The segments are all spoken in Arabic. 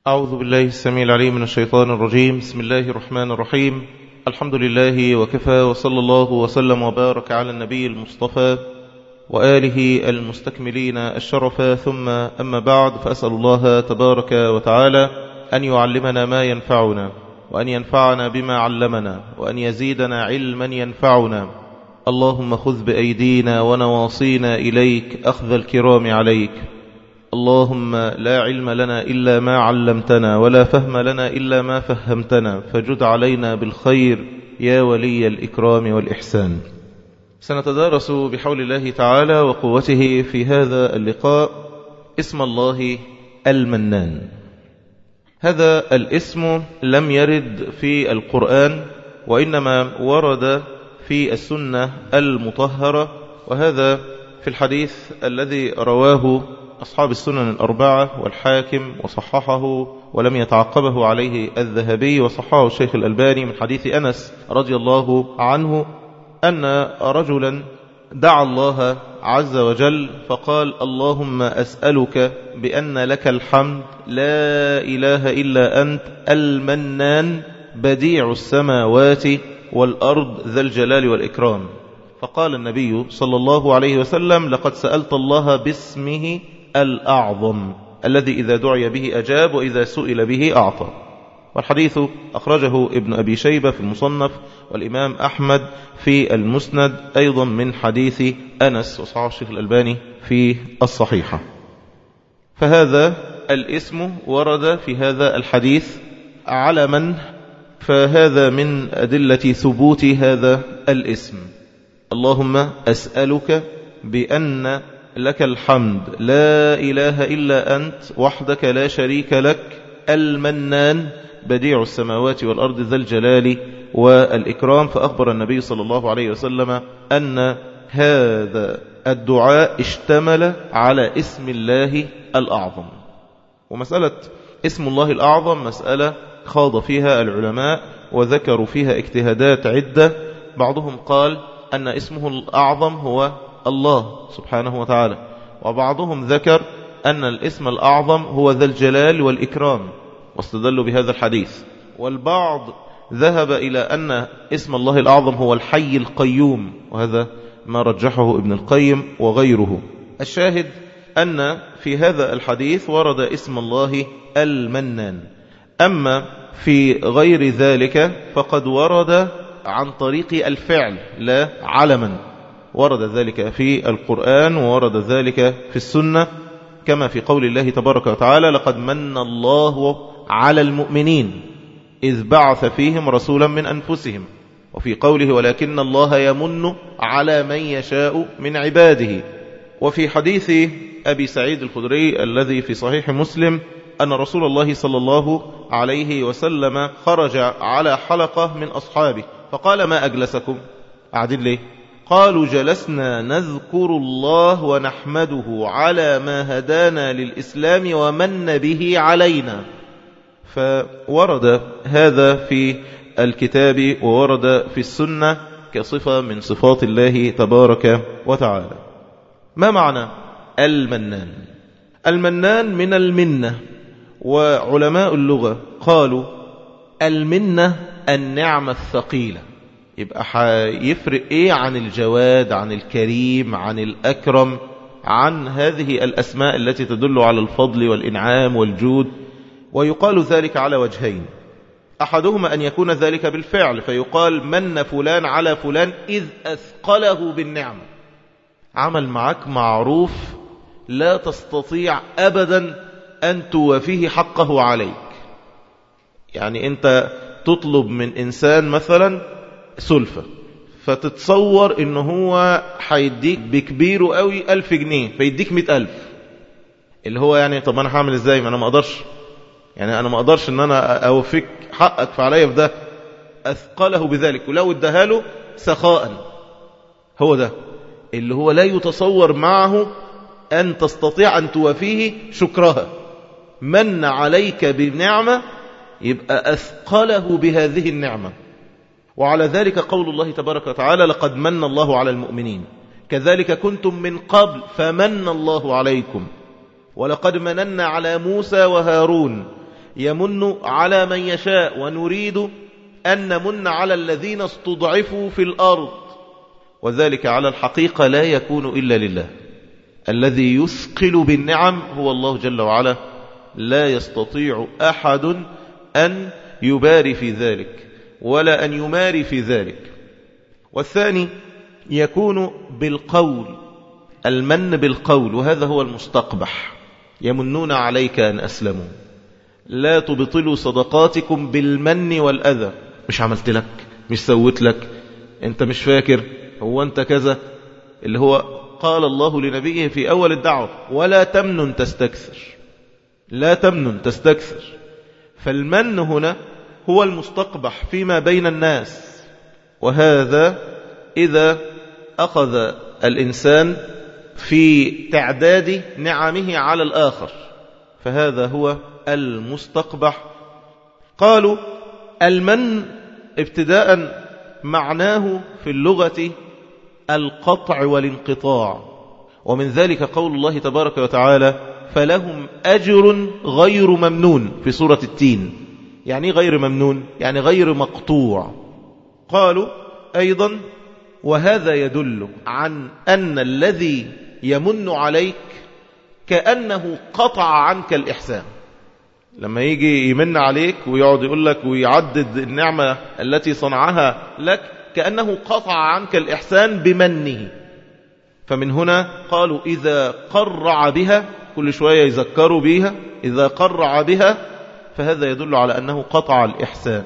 أعوذ بالله السميع العليم من الشيطان الرجيم. بسم الله الرحمن الرحيم. الحمد لله وكفى، وصلى الله وسلم وبارك على النبي المصطفى وآله المستكملين الشرفا، ثم أما بعد، فأسأل الله تبارك وتعالى أن يعلمنا ما ينفعنا، وأن ينفعنا بما علمنا، وأن يزيدنا علما ينفعنا. اللهم خذ بأيدينا ونواصينا إليك أخذ الكرام عليك. اللهم لا علم لنا إلا ما علمتنا، ولا فهم لنا إلا ما فهمتنا، فجد علينا بالخير يا ولي الإكرام والإحسان. سنتدارس بحول الله تعالى وقوته في هذا اللقاء اسم الله المنان. هذا الاسم لم يرد في القرآن، وإنما ورد في السنة المطهرة، وهذا في الحديث الذي رواه أصحاب السنن الأربعة والحاكم وصححه ولم يتعقبه عليه الذهبي، وصححه الشيخ الألباني من حديث أنس رضي الله عنه أن رجلا دعا الله عز وجل فقال: اللهم أسألك بأن لك الحمد لا إله إلا أنت المنان بديع السماوات والأرض ذا الجلال والإكرام. فقال النبي صلى الله عليه وسلم: لقد سألت الله باسمه الأعظم الذي إذا دعي به أجاب، وإذا سئل به أعطى. والحديث أخرجه ابن أبي شيبة في المصنف، والإمام أحمد في المسند أيضا من حديث أنس، وصححه الشيخ الألباني في الصحيحة. فهذا الاسم ورد في هذا الحديث علما، فهذا من أدلة ثبوت هذا الاسم. اللهم أسألك بأن لك الحمد لا إله إلا أنت وحدك لا شريك لك المنان بديع السماوات والأرض ذا الجلال والإكرام. فأخبر النبي صلى الله عليه وسلم أن هذا الدعاء اشتمل على اسم الله الأعظم. ومسألة اسم الله الأعظم مسألة خاض فيها العلماء وذكروا فيها اجتهادات عدة. بعضهم قال أن اسمه الأعظم هو الله سبحانه وتعالى، وبعضهم ذكر أن الاسم الأعظم هو ذا الجلال والإكرام، واستدلوا بهذا الحديث. والبعض ذهب إلى أن اسم الله الأعظم هو الحي القيوم، وهذا ما رجحه ابن القيم وغيره. الشاهد أن في هذا الحديث ورد اسم الله المنان. أما في غير ذلك فقد ورد عن طريق الفعل لا علما، ورد ذلك في القرآن وورد ذلك في السنة، كما في قول الله تبارك وتعالى: لقد من الله على المؤمنين إذ بعث فيهم رسولا من أنفسهم. وفي قوله: ولكن الله يمن على من يشاء من عباده. وفي حديث أبي سعيد الخدري الذي في صحيح مسلم أن رسول الله صلى الله عليه وسلم خرج على حلقة من أصحابه فقال: ما أجلسكم؟ قاعدين ليه؟ قالوا: جلسنا نذكر الله ونحمده على ما هدانا للإسلام ومن به علينا. فورد هذا في الكتاب وورد في السنة كصفة من صفات الله تبارك وتعالى. ما معنى المنان؟ المنان من المنة، وعلماء اللغة قالوا المنة النعمة الثقيلة. يبقى يفرق ايه عن الجواد، عن الكريم، عن الأكرم، عن هذه الأسماء التي تدل على الفضل والإنعام والجود. ويقال ذلك على وجهين: أحدهما أن يكون ذلك بالفعل، فيقال: من فلان على فلان إذ أثقله بالنعمة، عمل معك معروف لا تستطيع أبدا أن توفيه حقه عليك. يعني أنت تطلب من إنسان مثلا سلفة، فتتصور إنه هو حيديك بكبيره قوي 1000 جنيه، فيديك 100,000، اللي هو يعني طب أنا هعمل إزاي؟ ما أنا ما أقدرش، يعني أنا ما أقدرش إن أنا أوفيك حقك فعليا في ده. أثقله بذلك، ولو ادهاله سخاء. هو ده اللي هو لا يتصور معه أن تستطيع أن توفيه شكرها. من عليك بنعمة يبقى أثقله بهذه النعمة. وعلى ذلك قول الله تبارك وتعالى: لقد من الله على المؤمنين كذلك كنتم من قبل فمن الله عليكم ولقد مننا على موسى وهارون يمن على من يشاء، ونريد أن نمن على الذين استضعفوا في الأرض، وذلك على الحقيقة لا يكون إلا لله. الذي يثقل بالنعم هو الله جل وعلا، لا يستطيع أحد أن يباري في ذلك ولا أن يماري في ذلك. والثاني يكون بالقول، المن بالقول، وهذا هو المستقبح. يمنون عليك أن أسلموا، لا تبطلوا صدقاتكم بالمن والأذى. مش عملت لك، مش سويت لك، انت مش فاكر، هو انت كذا، اللي هو قال الله لنبيه في أول الدعوة: ولا تمنن تستكثر، لا تمنن تستكثر. فالمن هنا هو المستقبح فيما بين الناس، وهذا إذا أخذ الإنسان في تعداد نعمه على الآخر، فهذا هو المستقبح. قالوا المن ابتداء معناه في اللغة القطع والانقطاع، ومن ذلك قول الله تبارك وتعالى: فلهم أجر غير ممنون في سورة التين. يعني غير ممنون؟ يعني غير مقطوع. قالوا أيضا وهذا يدل عن أن الذي يمن عليك كأنه قطع عنك الإحسان. لما يجي يمن عليك ويقعد يقول لك ويعدد النعمة التي صنعها لك، كأنه قطع عنك الإحسان بمنه. فمن هنا قالوا إذا قرع بها، كل شوية يذكروا بها، إذا قرع بها فهذا يدل على أنه قطع الإحسان.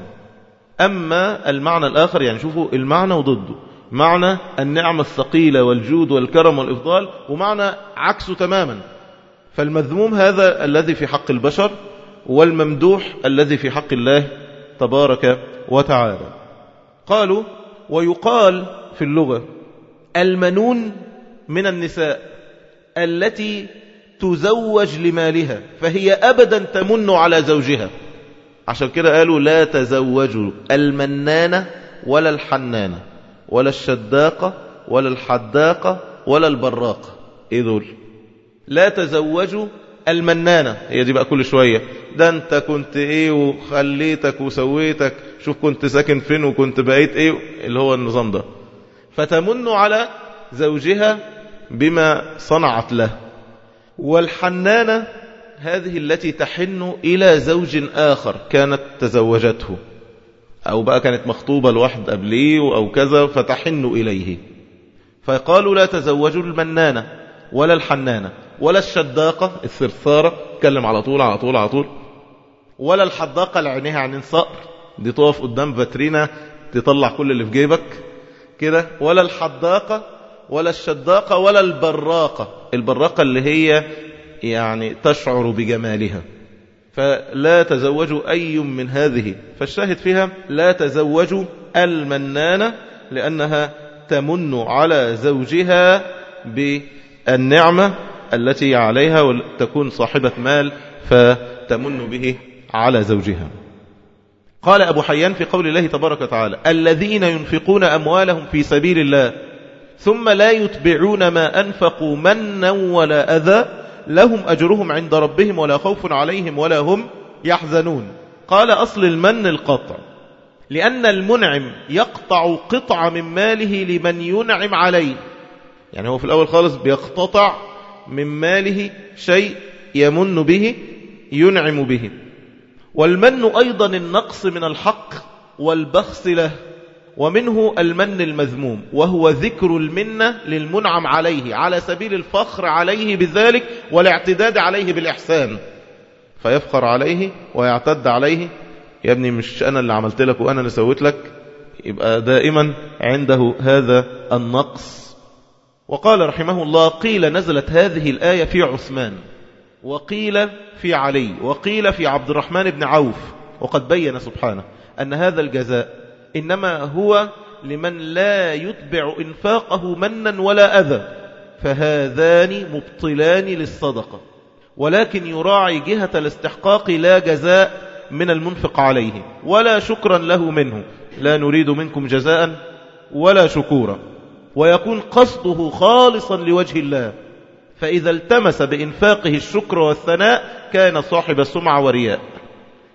أما المعنى الآخر، يعني شوفوا المعنى وضده، معنى النعمة الثقيلة والجود والكرم والإفضال، ومعنى عكسه تماما. فالمذموم هذا الذي في حق البشر، والممدوح الذي في حق الله تبارك وتعالى. قالوا ويقال في اللغة المنون من النساء التي تزوج لمالها، فهي أبدا تمن على زوجها. عشان كده قالوا لا تزوجوا المنانة ولا الحنانة ولا الشداقة ولا الحداقة ولا البراقة. ايه دول؟ لا تزوجوا المنانة، هي دي بقى كل شوية ده انت كنت ايه وخليتك وسويتك، شوف كنت ساكن فين وكنت بقيت ايه، اللي هو النظام ده. فتمن على زوجها بما صنعت له. والحنانة هذه التي تحن إلى زوج آخر كانت تزوجته، أو بقى كانت مخطوبة لواحد قبليه أو كذا فتحن إليه. فقالوا لا تزوجوا المنانة ولا الحنانة ولا الشداقة الثرثارة، تكلم على طول على طول على طول، ولا الحداقة لعينيها عن صقر، دي تقف قدام فاترينا تطلع كل اللي في جيبك كده، ولا الحداقة ولا الشداقة ولا البراقة. البراقة اللي هي يعني تشعر بجمالها. فلا تزوجوا أي من هذه. فالشاهد فيها لا تزوجوا المنانة لأنها تمن على زوجها بالنعمة التي عليها، وتكون صاحبة مال فتمن به على زوجها. قال أبو حيان في قول الله تبارك وتعالى الذين ينفقون أموالهم في سبيل الله ثم لا يتبعون ما أنفقوا منا ولا أذى لهم أجرهم عند ربهم ولا خوف عليهم ولا هم يحزنون. قال أصل المن القطع، لأن المنعم يقطع قطعة من ماله لمن ينعم عليه. يعني هو في الأول خالص بيقتطع من ماله شيء يمن به ينعم به. والمن أيضا النقص من الحق والبخس له، ومنه المن المذموم، وهو ذكر المنة للمنعم عليه على سبيل الفخر عليه بذلك والاعتداد عليه بالإحسان، فيفخر عليه ويعتد عليه. يا ابني مش أنا اللي عملت لك وأنا اللي سويت لك، يبقى دائما عنده هذا النقص. وقال رحمه الله قيل نزلت هذه الآية في عثمان، وقيل في علي، وقيل في عبد الرحمن بن عوف. وقد بين سبحانه أن هذا الجزاء إنما هو لمن لا يتبع إنفاقه منا ولا أذى، فهذان مبطلان للصدقة، ولكن يراعي جهة الاستحقاق لا جزاء من المنفق عليه ولا شكرا له منه، لا نريد منكم جزاء ولا شكورا، ويكون قصده خالصا لوجه الله. فإذا التمس بإنفاقه الشكر والثناء كان صاحب سمعة ورياء.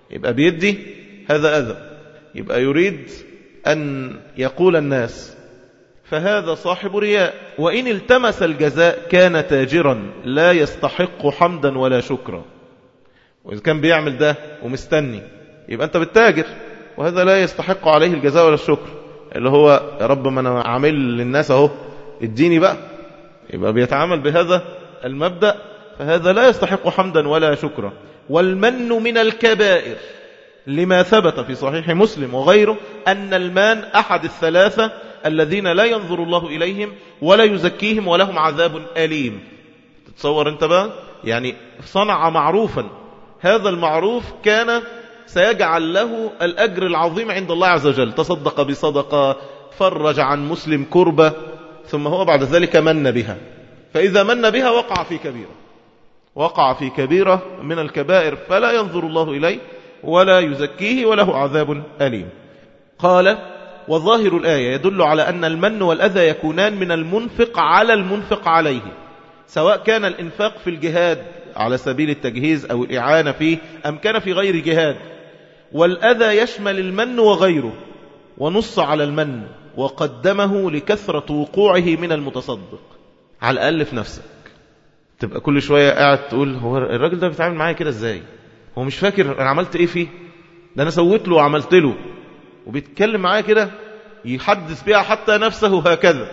يبقى بيدي هذا أذى، يبقى يريد أن يقول الناس، فهذا صاحب رياء. وإن التمس الجزاء كان تاجرا لا يستحق حمدا ولا شكرا. وإذا كان بيعمل ده ومستني يبقى أنت بالتاجر، وهذا لا يستحق عليه الجزاء ولا الشكر، اللي هو يا رب ما أنا عامل للناس أهو اديني بقى، يبقى بيتعامل بهذا المبدأ، فهذا لا يستحق حمدا ولا شكرا. والمن من الكبائر، لما ثبت في صحيح مسلم وغيره أن المان أحد الثلاثة الذين لا ينظر الله إليهم ولا يزكيهم ولهم عذاب أليم. تتصور أنت بقى، يعني صنع معروفا، هذا المعروف كان سيجعل له الأجر العظيم عند الله عز وجل، تصدق بصدقة، فرج عن مسلم كربة، ثم هو بعد ذلك من بها، فإذا من بها وقع في كبيرة من الكبائر، فلا ينظر الله إليه ولا يزكيه وله عذاب أليم. قال: وظاهر الآية يدل على أن المن والأذى يكونان من المنفق على المنفق عليه، سواء كان الإنفاق في الجهاد على سبيل التجهيز أو الإعانة فيه أم كان في غير جهاد. والأذى يشمل المن وغيره، ونص على المن وقدمه لكثرة وقوعه من المتصدق. على الأقل في نفسك تبقى كل شوية قاعد تقول هو الراجل ده بيتعامل معايا كده ازاي، هو مش فاكر أنا عملت إيه فيه، ده أنا سويت له وعملت له، وبيتكلم معايا كده يحدث بها حتى نفسه هكذا،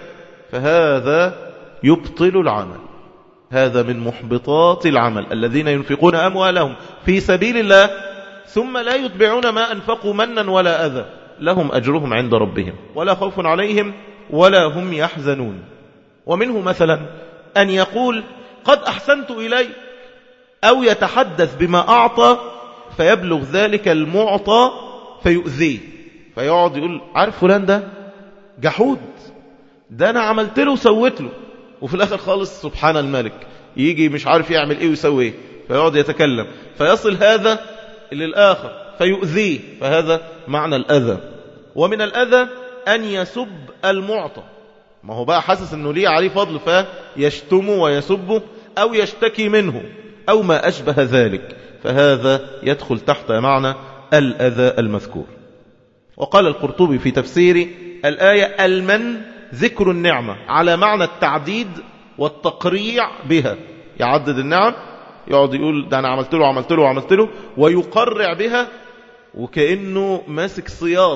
فهذا يبطل العمل، هذا من محبطات العمل. الذين ينفقون أموالهم في سبيل الله ثم لا يتبعون ما أنفقوا منا ولا أذى لهم أجرهم عند ربهم ولا خوف عليهم ولا هم يحزنون. ومنه مثلا أن يقول قد أحسنت إلي، أو يتحدث بما أعطى فيبلغ ذلك المعطى فيؤذيه، فيقعد يقول عارف فلان ده جحود، ده أنا عملت له وسويت له، وفي الآخر خالص سبحان الملك يجي مش عارف يعمل إيه ويسوي إيه، فيقعد يتكلم فيصل هذا للآخر فيؤذيه، فهذا معنى الأذى. ومن الأذى أن يسب المعطى، ما هو بقى حاسس أنه ليه عليه فضل فيشتمه ويسبه أو يشتكي منه أو ما أشبه ذلك، فهذا يدخل تحت معنى الأذى المذكور. وقال القرطبي في تفسير الآية: المن ذكر النعمة على معنى التعديد والتقريع بها، يعدد النعم، يقعد يقول ده أنا عملت له ويقرع بها، وكأنه ماسك صياط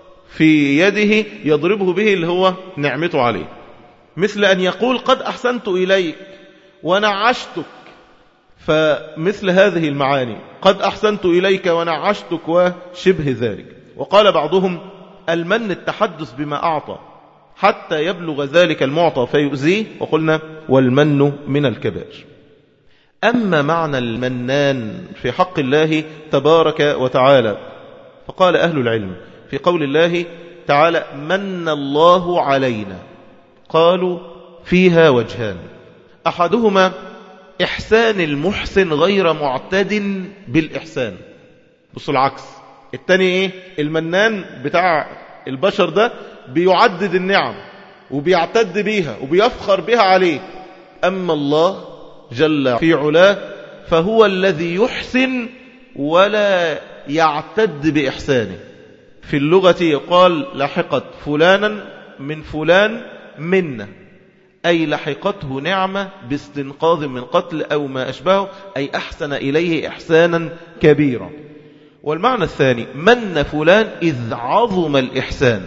في يده يضربه به اللي هو نعمته عليه. مثل أن يقول قد أحسنت إليك ونعشتك، فمثل هذه المعاني قد أحسنت إليك ونعشتك وشبه ذلك. وقال بعضهم المن التحدث بما أعطى حتى يبلغ ذلك المعطى فيؤذيه، وقلنا والمن من الكبائر. أما معنى المنان في حق الله تبارك وتعالى، فقال أهل العلم في قول الله تعالى من الله علينا، قالوا فيها وجهان: أحدهما إحسان المحسن غير معتد بالإحسان، بصوا العكس، التاني إيه؟ المنان بتاع البشر ده بيعدد النعم وبيعتد بيها وبيفخر بها عليه. أما الله جل في علاه فهو الذي يحسن ولا يعتد بإحسانه. في اللغة يقال لحقت فلانا من فلان منه، أي لحقته نعمة باستنقاذ من قتل أو ما أشبهه، أي أحسن إليه إحسانا كبيرا. والمعنى الثاني من فلان إذ عظم الإحسان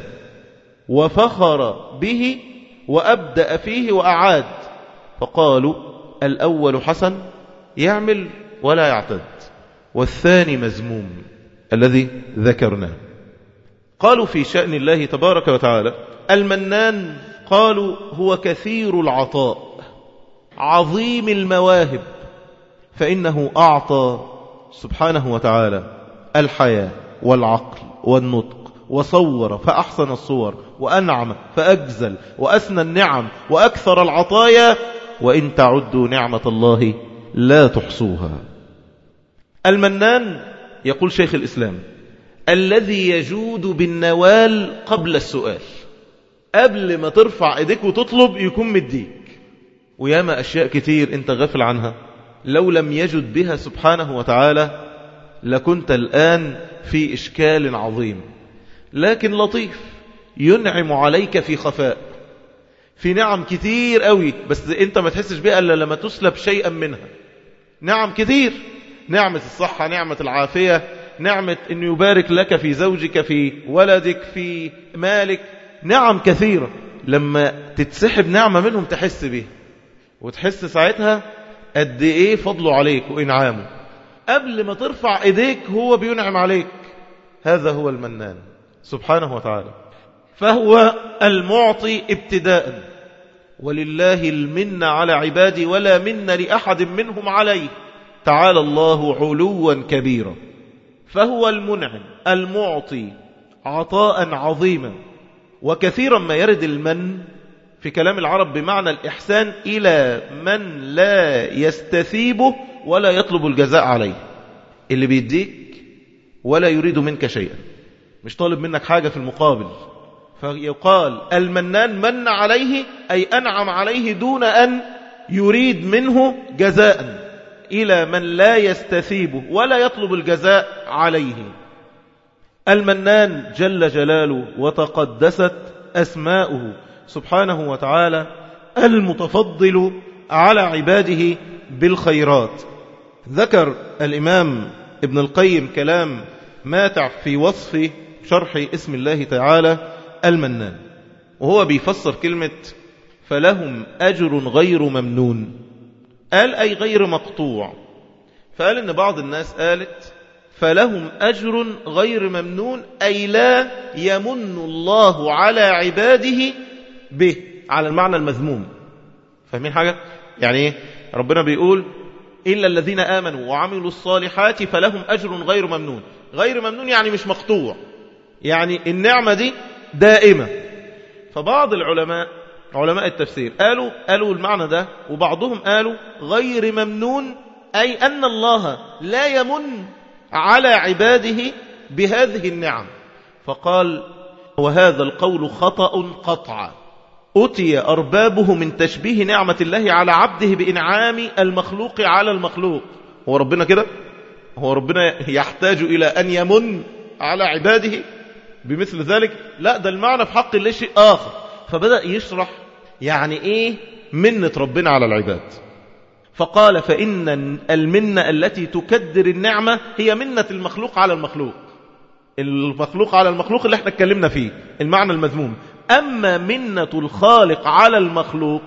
وفخر به وأبدأ فيه وأعاد، فقالوا الأول حسن يعمل ولا يعتد، والثاني مذموم الذي ذكرناه. قالوا في شأن الله تبارك وتعالى المنان، قالوا هو كثير العطاء عظيم المواهب، فإنه أعطى سبحانه وتعالى الحياة والعقل والنطق، وصور فأحسن الصور، وأنعم فأجزل، وأثنى النعم وأكثر العطايا، وإن تعدوا نعمة الله لا تحصوها. المنان يقول شيخ الإسلام الذي يجود بالنوال قبل السؤال، قبل ما ترفع ايديك وتطلب يكون مديك. وياما أشياء كتير انت غافل عنها، لو لم يجد بها سبحانه وتعالى لكنت الآن في إشكال عظيم. لكن لطيف ينعم عليك في خفاء، في نعم كتير قوي بس انت ما تحسش بها إلا لما تسلب شيئا منها. نعم كتير، نعمة الصحة، نعمة العافية، نعمة أن يبارك لك في زوجك، في ولدك، في مالك، نعم كثيرة. لما تتسحب نعمة منهم تحس بيه، وتحس ساعتها قد ايه فضله عليك وإنعامه. قبل ما ترفع ايديك هو بينعم عليك. هذا هو المنان سبحانه وتعالى. فهو المعطي ابتداء، ولله المن على عبادي ولا من لأحد منهم عليه، تعالى الله علوا كبيرا. فهو المنعم المعطي عطاء عظيما. وكثيرا ما يرد المن في كلام العرب بمعنى الإحسان إلى من لا يستثيبه ولا يطلب الجزاء عليه، اللي بيديك ولا يريد منك شيئا، مش طالب منك حاجة في المقابل. فيقال المنان من عليه أي أنعم عليه دون أن يريد منه جزاء، إلى من لا يستثيبه ولا يطلب الجزاء عليه. المنان جل جلاله وتقدست أسماؤه سبحانه وتعالى، المتفضل على عباده بالخيرات. ذكر الإمام ابن القيم كلام ماتع في وصف شرح اسم الله تعالى المنان، وهو بيفسر كلمة فلهم أجر غير ممنون. قال أي غير مقطوع. فقال إن بعض الناس قالت فلهم أجر غير ممنون، أي لا يمن الله على عباده به، على المعنى المذموم. فاهمين حاجة؟ يعني إيه؟ ربنا بيقول إلا الذين آمنوا وعملوا الصالحات فلهم أجر غير ممنون. غير ممنون يعني مش مقطوع، يعني النعمة دي دائمة. فبعض العلماء علماء التفسير قالوا المعنى ده، وبعضهم قالوا غير ممنون أي أن الله لا يمن على عباده بهذه النعم. فقال وهذا القول خطأ قطعا، أتي أربابه من تشبيه نعمة الله على عبده بإنعام المخلوق على المخلوق. هو ربنا كده؟ هو ربنا يحتاج إلى أن يمن على عباده بمثل ذلك؟ لا، ده المعنى في حق الله شيء آخر. فبدأ يشرح يعني إيه منة ربنا على العباد. فقال فإن المنة التي تكدر النعمة هي منة المخلوق على المخلوق. المخلوق على المخلوق اللي احنا اتكلمنا فيه المعنى المذموم. أما منة الخالق على المخلوق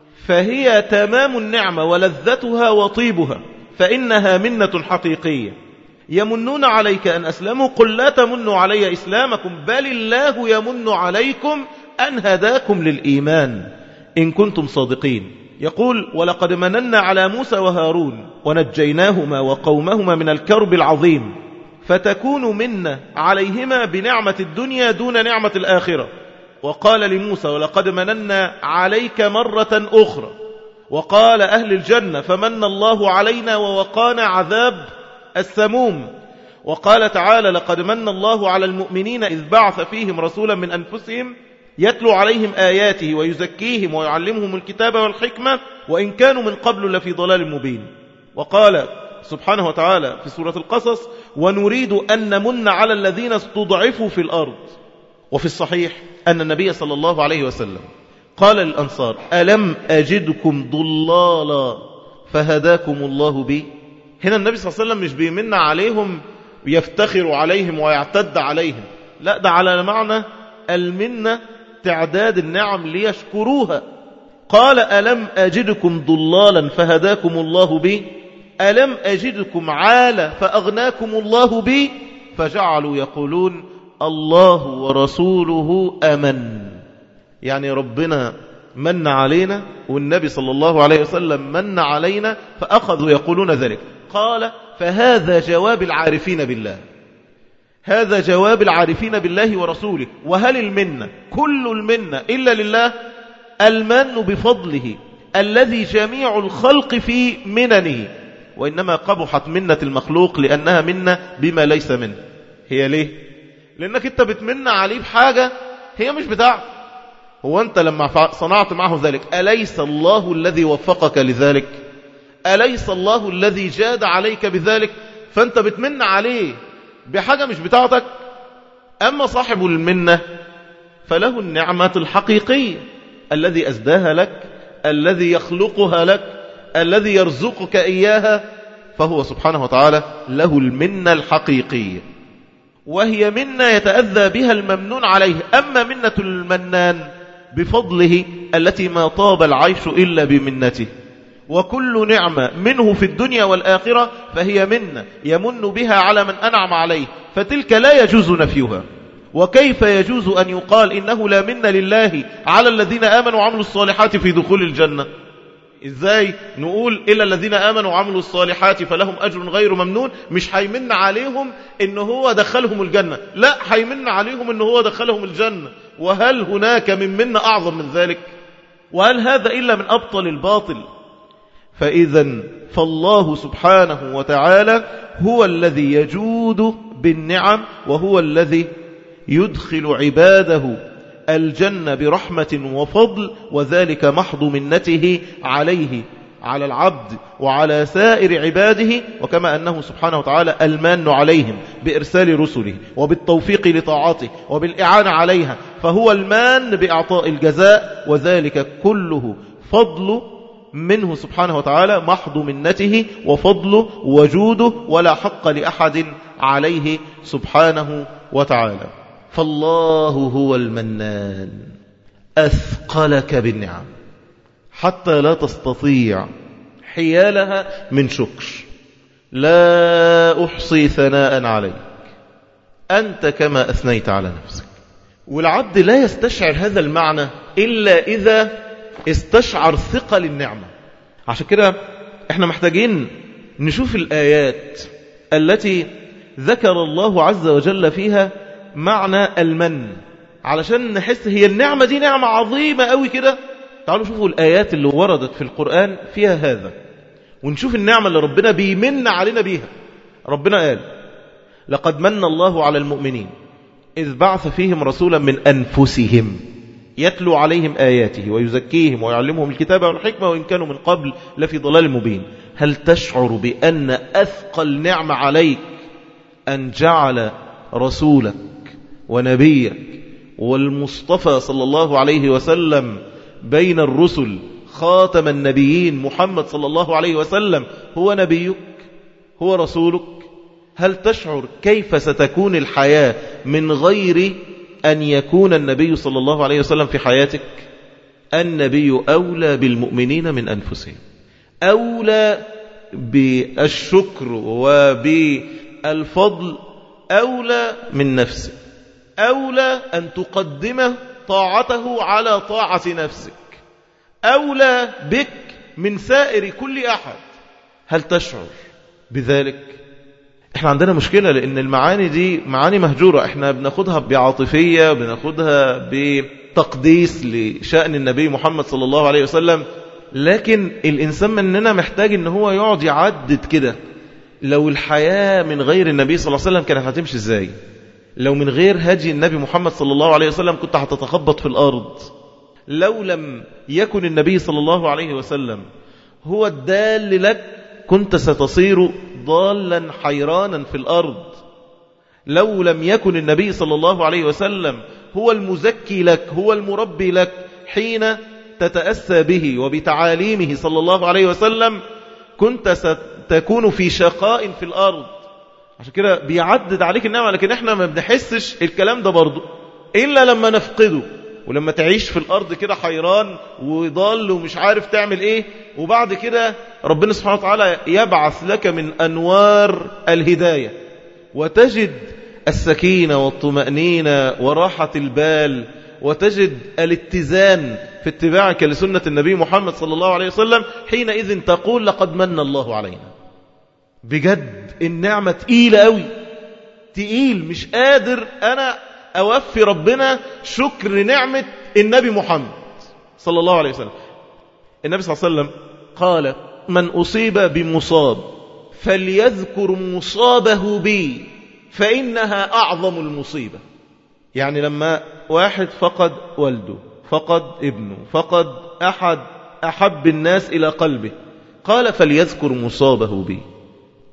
فهي تمام النعمة ولذتها وطيبها، فإنها منة حقيقية. يمنون عليك أن أسلموا، قل لا تمنوا علي إسلامكم بل الله يمن عليكم أن هداكم للإيمان إن كنتم صادقين. يقول ولقد مننا على موسى وهارون ونجيناهما وقومهما من الكرب العظيم، فتكون منا عليهما بنعمة الدنيا دون نعمة الآخرة. وقال لموسى ولقد مننا عليك مرة أخرى. وقال أهل الجنة فمن الله علينا ووقانا عذاب السموم. وقال تعالى لقد من الله على المؤمنين إذ بعث فيهم رسولا من أنفسهم يتلو عليهم آياته ويزكيهم ويعلمهم الكتاب والحكمة وإن كانوا من قبل لفي ضلال مبين. وقال سبحانه وتعالى في سورة القصص ونريد أن نمن على الذين استضعفوا في الأرض. وفي الصحيح أن النبي صلى الله عليه وسلم قال للأنصار ألم أجدكم ضلالا فهداكم الله بي. هنا النبي صلى الله عليه وسلم مش بيمن عليهم ويفتخر عليهم ويعتد عليهم، لا، ده على معنى المنة تعداد النعم ليشكروها. قال ألم أجدكم ضلالا فهداكم الله بي، ألم أجدكم عالة فأغناكم الله بي. فجعلوا يقولون الله ورسوله أمن، يعني ربنا من علينا والنبي صلى الله عليه وسلم من علينا، فأخذوا يقولون ذلك. قال فهذا جواب العارفين بالله، هذا جواب العارفين بالله ورسوله. وهل المنة كل المنة إلا لله؟ المن بفضله الذي جميع الخلق في مننه، وإنما قبحت منة المخلوق لأنها منة بما ليس منه. هي ليه؟ لأنك أنت بتمن عليه بحاجة هي مش بتاعك. هو أنت لما صنعت معه ذلك أليس الله الذي وفقك لذلك؟ أليس الله الذي جاد عليك بذلك؟ فأنت بتمن عليه بحاجة مش بتاعتك. أما صاحب المنة فله النعمة الحقيقية، الذي أزداها لك، الذي يخلقها لك، الذي يرزقك إياها، فهو سبحانه وتعالى له المنة الحقيقية، وهي منة يتأذى بها الممنون عليه. أما منة المنان بفضله التي ما طاب العيش إلا بمنته، وكل نعمة منه في الدنيا والآخرة فهي منة يمن بها على من أنعم عليه، فتلك لا يجوز نفيها. وكيف يجوز أن يقال إنه لا من لله على الذين آمنوا وعملوا الصالحات في دخول الجنة؟ إزاي نقول إلا الذين آمنوا وعملوا الصالحات فلهم أجر غير ممنون؟ مش هيمن عليهم إن هو دخلهم الجنة، لا، هيمن عليهم إن هو دخلهم الجنة. وهل هناك من أعظم من ذلك؟ وهل هذا إلا من أبطل الباطل؟ فإذا فالله سبحانه وتعالى هو الذي يجود بالنعم، وهو الذي يدخل عباده الجنة برحمة وفضل، وذلك محض منته عليه، على العبد وعلى سائر عباده. وكما أنه سبحانه وتعالى المان عليهم بإرسال رسله وبالتوفيق لطاعته وبالإعانة عليها، فهو المان بإعطاء الجزاء، وذلك كله فضل منه سبحانه وتعالى، محض منته وفضله وجوده، ولا حق لأحد عليه سبحانه وتعالى. فالله هو المنان، أثقلك بالنعم حتى لا تستطيع حيالها من شكر. لا أحصي ثناء عليك، أنت كما أثنيت على نفسك. والعبد لا يستشعر هذا المعنى إلا إذا استشعر ثقل النعمة. عشان كده احنا محتاجين نشوف الآيات التي ذكر الله عز وجل فيها معنى المن، علشان نحس هي النعمة دي نعمة عظيمة قوي كده. تعالوا شوفوا الآيات اللي وردت في القرآن فيها هذا، ونشوف النعمة اللي ربنا بيمن علينا بيها. ربنا قال: لقد من الله على المؤمنين إذ بعث فيهم رسولا من أنفسهم يتلو عليهم آياته ويزكيهم ويعلمهم الكتاب والحكمة وإن كانوا من قبل لفي ضلال مبين. هل تشعر بأن أثقل نعمة عليك أن جعل رسولك ونبيك والمصطفى صلى الله عليه وسلم بين الرسل، خاتم النبيين محمد صلى الله عليه وسلم هو نبيك، هو رسولك؟ هل تشعر كيف ستكون الحياة من غير أن يكون النبي صلى الله عليه وسلم في حياتك؟ النبي أولى بالمؤمنين من أنفسهم، أولى بالشكر وبالفضل، أولى من نفسك، أولى أن تقدم طاعته على طاعة نفسك، أولى بك من سائر كل أحد. هل تشعر بذلك؟ احنا عندنا مشكلة، لأن المعاني دي معاني مهجورة، احنا بناخدها بعاطفية، بناخدها بتقديس لشأن النبي محمد صلى الله عليه وسلم. لكن الإنسان مننا محتاج ان هو يقعد يعدد كده، لو الحياة من غير النبي صلى الله عليه وسلم كانت هتمشي ازاي؟ لو من غير هدي النبي محمد صلى الله عليه وسلم كنت هتتخبط في الأرض. لو لم يكن النبي صلى الله عليه وسلم هو الدال لك كنت ستصير ضالا حيرانا في الأرض. لو لم يكن النبي صلى الله عليه وسلم هو المزكي لك، هو المربي لك حين تتأسى به وبتعاليمه صلى الله عليه وسلم، كنت ستكون في شقاء في الأرض. عشان كده بيعدد عليك النعمة، لكن احنا ما بنحسش الكلام ده برضو إلا لما نفقده، ولما تعيش في الأرض كده حيران وضال ومش عارف تعمل ايه، وبعد كده ربنا سبحانه وتعالى يبعث لك من أنوار الهداية، وتجد السكينة والطمأنينة وراحة البال، وتجد الاتزان في اتباعك لسنة النبي محمد صلى الله عليه وسلم. حينئذ تقول: لقد من الله علينا. بجد النعمة تقيلة قوي، تقيل، مش قادر أنا أوفي ربنا شكر نعمة النبي محمد صلى الله عليه وسلم. النبي صلى الله عليه وسلم قال: من أصيب بمصاب فليذكر مصابه بي فإنها أعظم المصيبة. يعني لما واحد فقد والده، فقد ابنه، فقد أحد أحب الناس إلى قلبه، قال: فليذكر مصابه بي،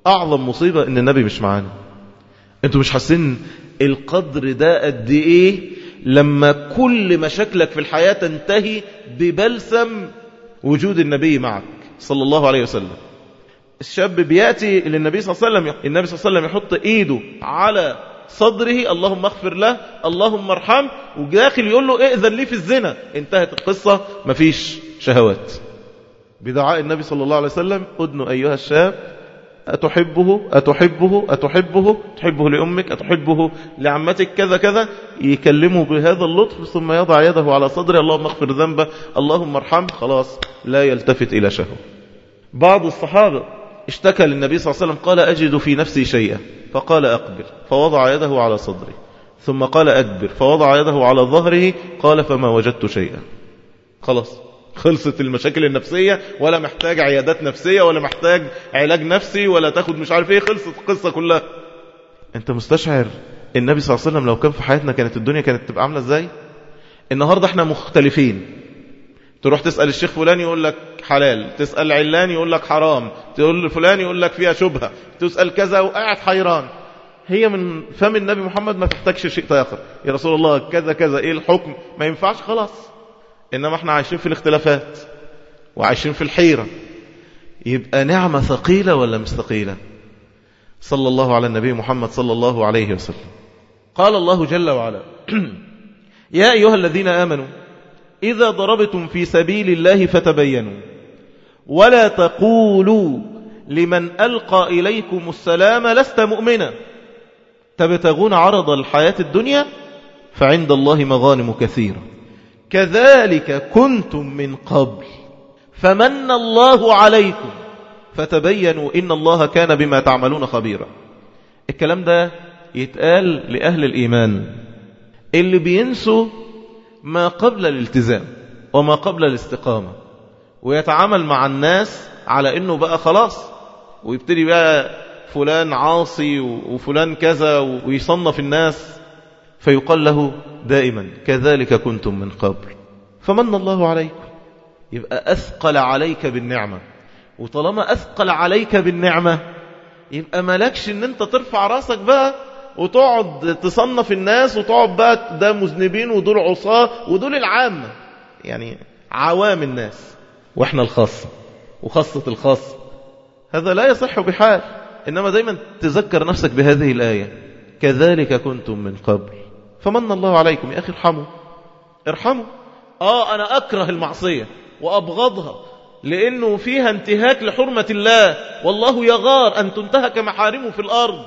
أعظم مصيبة إن النبي مش معانا. أنتوا مش حاسين القدر ده قد إيه لما كل مشاكلك في الحياة تنتهي ببلسم وجود النبي معك صلى الله عليه وسلم. الشاب بيأتي للنبي صلى الله عليه وسلم، النبي صلى الله عليه وسلم يحط إيده على صدره، اللهم اغفر له، اللهم ارحمه، وداخل يقول له ائذن لي في الزنا. انتهت القصة، مفيش شهوات. بدعاء النبي صلى الله عليه وسلم: أدن أيها الشاب، أتحبه أتحبه أتحبه، تحبه لأمك، أتحبه لعمتك، كذا كذا. يكلمه بهذا اللطف ثم يضع يده على صدره: اللهم اغفر ذنبه، اللهم ارحمه. خلاص لا يلتفت إلى شهوة. بعض الصحابة اشتكى للنبي صلى الله عليه وسلم قال: أجد في نفسي شيئا، فقال: أقبل، فوضع يده على صدره، ثم قال: أدبر، فوضع يده على ظهره، قال: فما وجدت شيئا. خلاص خلصت المشاكل النفسية، ولا محتاج عيادات نفسية، ولا محتاج علاج نفسي، ولا تاخد مش عارف ايه، خلصت القصة كلها. انت مستشعر النبي صلى الله عليه وسلم لو كان في حياتنا كانت الدنيا كانت تبقى عاملة ازاي؟ النهاردة احنا مختلفين. تروح تسأل الشيخ فلان يقول لك حلال، تسأل علان يقول لك حرام، تقول فلان يقول لك فيها شبهة، تسأل كذا وقاعد حيران. هي من فم النبي محمد ما تحتاجش شيء آخر. يا رسول الله كذا كذا، ايه الحكم؟ ما ينفعش، خلاص. إنما احنا عايشين في الاختلافات وعايشين في الحيرة. يبقى نعمة ثقيلة ولا مش ثقيلة؟ صلى الله على النبي محمد صلى الله عليه وسلم. قال الله جل وعلا: يا أيها الذين آمنوا إذا ضربتم في سبيل الله فتبينوا ولا تقولوا لمن ألقى إليكم السلام لست مؤمنا تبتغون عرض الحياة الدنيا فعند الله مغانم كثيرة كذلك كنتم من قبل فمن الله عليكم فتبينوا إن الله كان بما تعملون خبيرا. الكلام ده يتقال لأهل الإيمان اللي بينسوا ما قبل الالتزام وما قبل الاستقامة، ويتعامل مع الناس على إنه بقى خلاص، ويبتدي بقى فلان عاصي وفلان كذا ويصنف الناس، فيقال له دائما كذلك كنتم من قبل فمن الله عليكم. يبقى أثقل عليك بالنعمة، وطالما أثقل عليك بالنعمة يبقى مالكش ان انت ترفع راسك بقى وتقعد تصنف الناس وتقعد بقى ده مذنبين ودول عصاة ودول العامة، يعني عوام الناس واحنا الخاصة وخاصة الخاصة. هذا لا يصح بحال. إنما دايما تذكر نفسك بهذه الآية كذلك كنتم من قبل فمن الله عليكم. يا أخي ارحموا. أنا أكره المعصية وأبغضها لأنه فيها انتهاك لحرمة الله، والله يغار أن تنتهك محارمه في الأرض،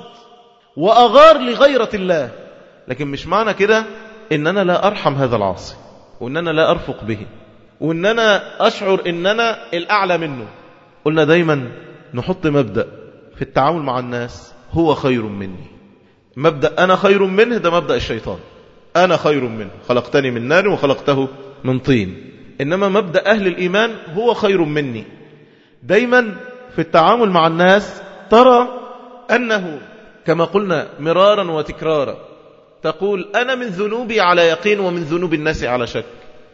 وأغار لغيرة الله. لكن مش معنى كده إن أنا لا أرحم هذا العاصي، وإن أنا لا أرفق به، وإن أنا أشعر إن أنا الأعلى منه. قلنا دايما نحط مبدأ في التعامل مع الناس: هو خير مني. مبدأ أنا خير منه ده مبدأ الشيطان، أنا خير منه، خلقتني من نار وخلقته من طين. إنما مبدأ أهل الإيمان هو خير مني. دايما في التعامل مع الناس ترى أنه كما قلنا مرارا وتكرارا، تقول أنا من ذنوبي على يقين ومن ذنوب الناس على شك.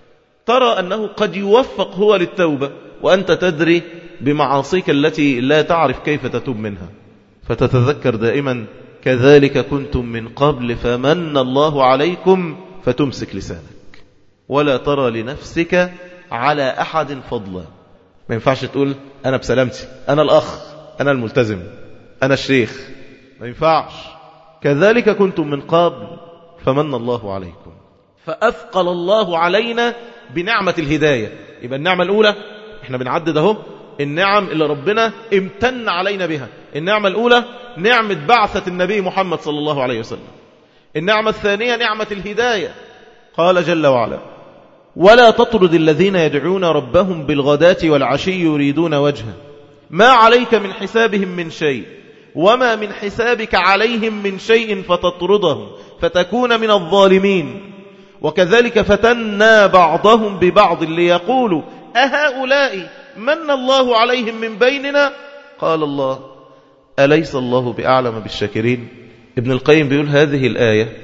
ترى أنه قد يوفق هو للتوبة وأنت تدري بمعاصيك التي لا تعرف كيف تتوب منها. فتتذكر دائما كذلك كنتم من قبل فمن الله عليكم فتمسك لسانك ولا ترى لنفسك على أحد فضلا. ما ينفعش تقول أنا بسلامتي، أنا الأخ، أنا الملتزم، أنا الشيخ. ما ينفعش. كذلك كنتم من قبل فمن الله عليكم. فأثقل الله علينا بنعمة الهداية. يبقى النعمة الأولى احنا بنعدد اهو النعم اللي ربنا امتن علينا بها. النعمة الأولى نعمة بعثة النبي محمد صلى الله عليه وسلم. النعمة الثانية نعمة الهداية. قال جل وعلا: ولا تطرد الذين يدعون ربهم بالغداة والعشي يريدون وجهه ما عليك من حسابهم من شيء وما من حسابك عليهم من شيء فتطردهم فتكون من الظالمين وكذلك فتنا بعضهم ببعض ليقولوا أهؤلاء من الله عليهم من بيننا قال الله أليس الله بأعلم بالشاكرين. ابن القيم بيقول هذه الآية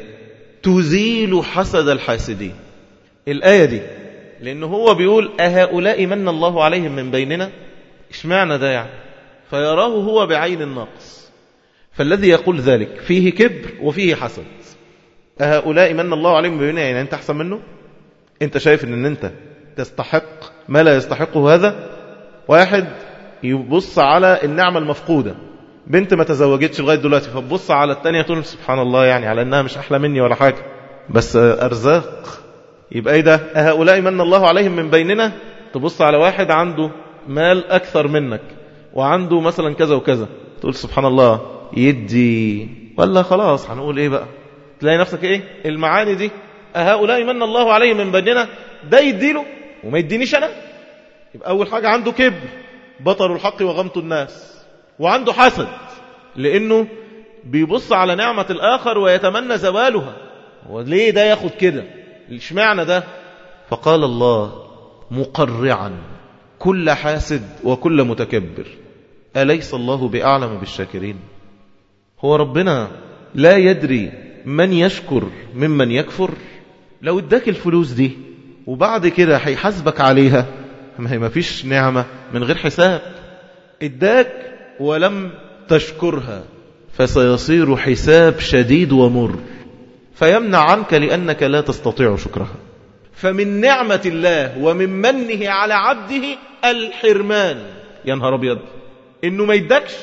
تزيل حسد الحاسدين. الآية دي لأنه هو بيقول أهؤلاء من الله عليهم من بيننا. اشمعنى ده يعني؟ فيراه هو بعين النقص. فالذي يقول ذلك فيه كبر وفيه حسد. هؤلاء من الله عليهم ببينه، يعني أنت أحسن منه؟ أنت شايف أن أنت تستحق ما لا يستحقه هذا؟ واحد يبص على النعمة المفقودة، بنت ما تزوجتش لغاية دلوقتي، فبص على التانية تقول سبحان الله، يعني على أنها مش أحلى مني ولا حاجة، بس أرزاق. يبقى إيه ده؟ هؤلاء من الله عليهم من بيننا. تبص على واحد عنده مال أكثر منك وعنده مثلا كذا وكذا، تقول سبحان الله يدي ولا خلاص هنقول إيه بقى؟ تلاقي نفسك إيه المعاني دي؟ هؤلاء من الله عليهم من بيننا، ده يديله وما يدينيش أنا. يبقى أول حاجة عنده كبر، بطر الحق وغمط الناس، وعنده حسد لأنه بيبص على نعمة الآخر ويتمنى زوالها. وليه ده ياخد كده؟ اشمعنى ده؟ فقال الله مقرعا كل حاسد وكل متكبر أليس الله بأعلم بالشاكرين؟ هو ربنا لا يدري من يشكر ممن يكفر؟ لو اداك الفلوس دي وبعد كده هيحاسبك عليها، ما فيش نعمة من غير حساب. اداك ولم تشكرها فسيصير حساب شديد ومر، فيمنع عنك لأنك لا تستطيع شكرها. فمن نعمة الله ومن منه على عبده الحرمان. يا نهار أبيض، إنه ما يدكش.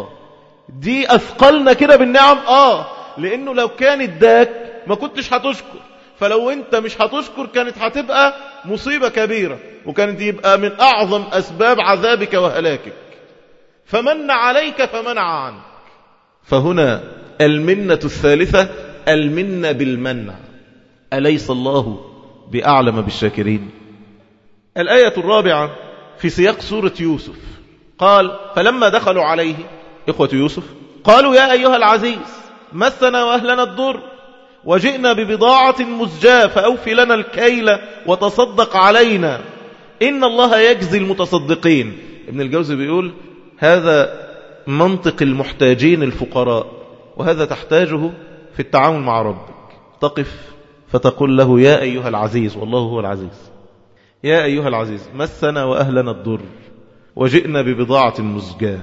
دي أثقلنا كده بالنعم. لأنه لو كان اداك ما كنتش هتشكر، فلو أنت مش هتشكر كانت هتبقى مصيبة كبيرة، وكانت يبقى من أعظم أسباب عذابك وهلاكك. فمن عليك فمنع عنك. فهنا المنة الثالثة المنة بالمنع. أليس الله بأعلم بالشاكرين؟ الآية الرابعة في سياق سورة يوسف قال فلما دخلوا عليه إخوة يوسف قالوا يا أيها العزيز مسنا وأهلنا الضر وجئنا ببضاعة مزجاة فأوفي لنا الكيل وتصدق علينا إن الله يجزي المتصدقين. ابن الجوزي بيقول هذا منطق المحتاجين الفقراء، وهذا تحتاجه في التعامل مع ربك. تقف فتقول له يا أيها العزيز، والله هو العزيز، يا أيها العزيز مسنا وأهلنا الضر وجئنا ببضاعة مزجاة.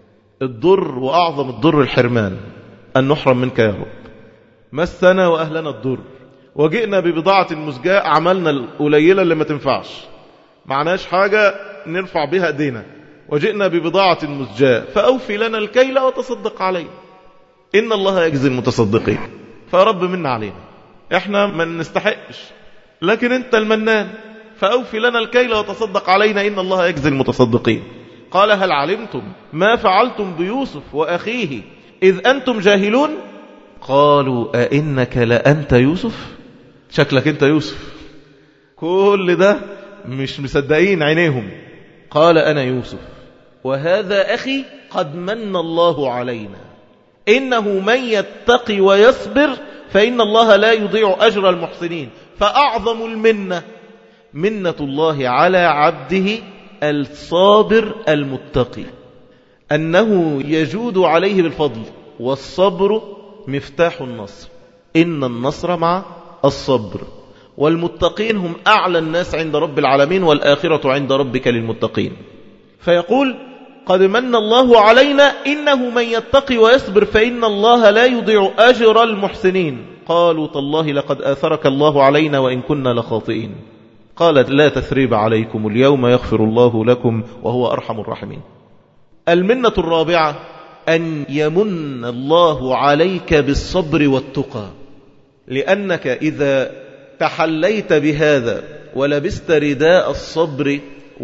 الضر وأعظم الضر الحرمان، أن نحرم منك يا رب. مسنا وأهلنا الضر وجئنا ببضاعة مزجاة، عملنا القليلة اللي ما تنفعش، معناش حاجة نرفع بها ايدينا. وجئنا ببضاعة مزجاة فأوفي لنا الكيل وتصدق علينا إن الله يجزي المتصدقين. فرب منا علينا، احنا ما نستحقش، لكن انت المنان، فأوفي لنا الكيل وتصدق علينا إن الله يجزي المتصدقين. قال هل علمتم ما فعلتم بيوسف وأخيه إذ أنتم جاهلون؟ قالوا أئنك لأنت يوسف؟ شكلك انت يوسف. كل ده مش مصدقين عينيهم. قال أنا يوسف وهذا أخي قد من الله علينا إنه من يتقي ويصبر فإن الله لا يضيع أجر المحسنين. فأعظم المنة منة الله على عبده الصابر المتقي، أنه يجود عليه بالفضل، والصبر مفتاح النصر، إن النصر مع الصبر. والمتقين هم أعلى الناس عند رب العالمين، والآخرة عند ربك للمتقين. فيقول قد من الله علينا إنه من يتقي ويصبر فإن الله لا يضيع أجر المحسنين. قالوا تالله لقد آثرك الله علينا وإن كنا لخاطئين. قال لا تثريب عليكم اليوم يغفر الله لكم وهو أرحم الراحمين. المنة الرابعة أن يمن الله عليك بالصبر والتقى، لأنك إذا تحليت بهذا ولبست رداء الصبر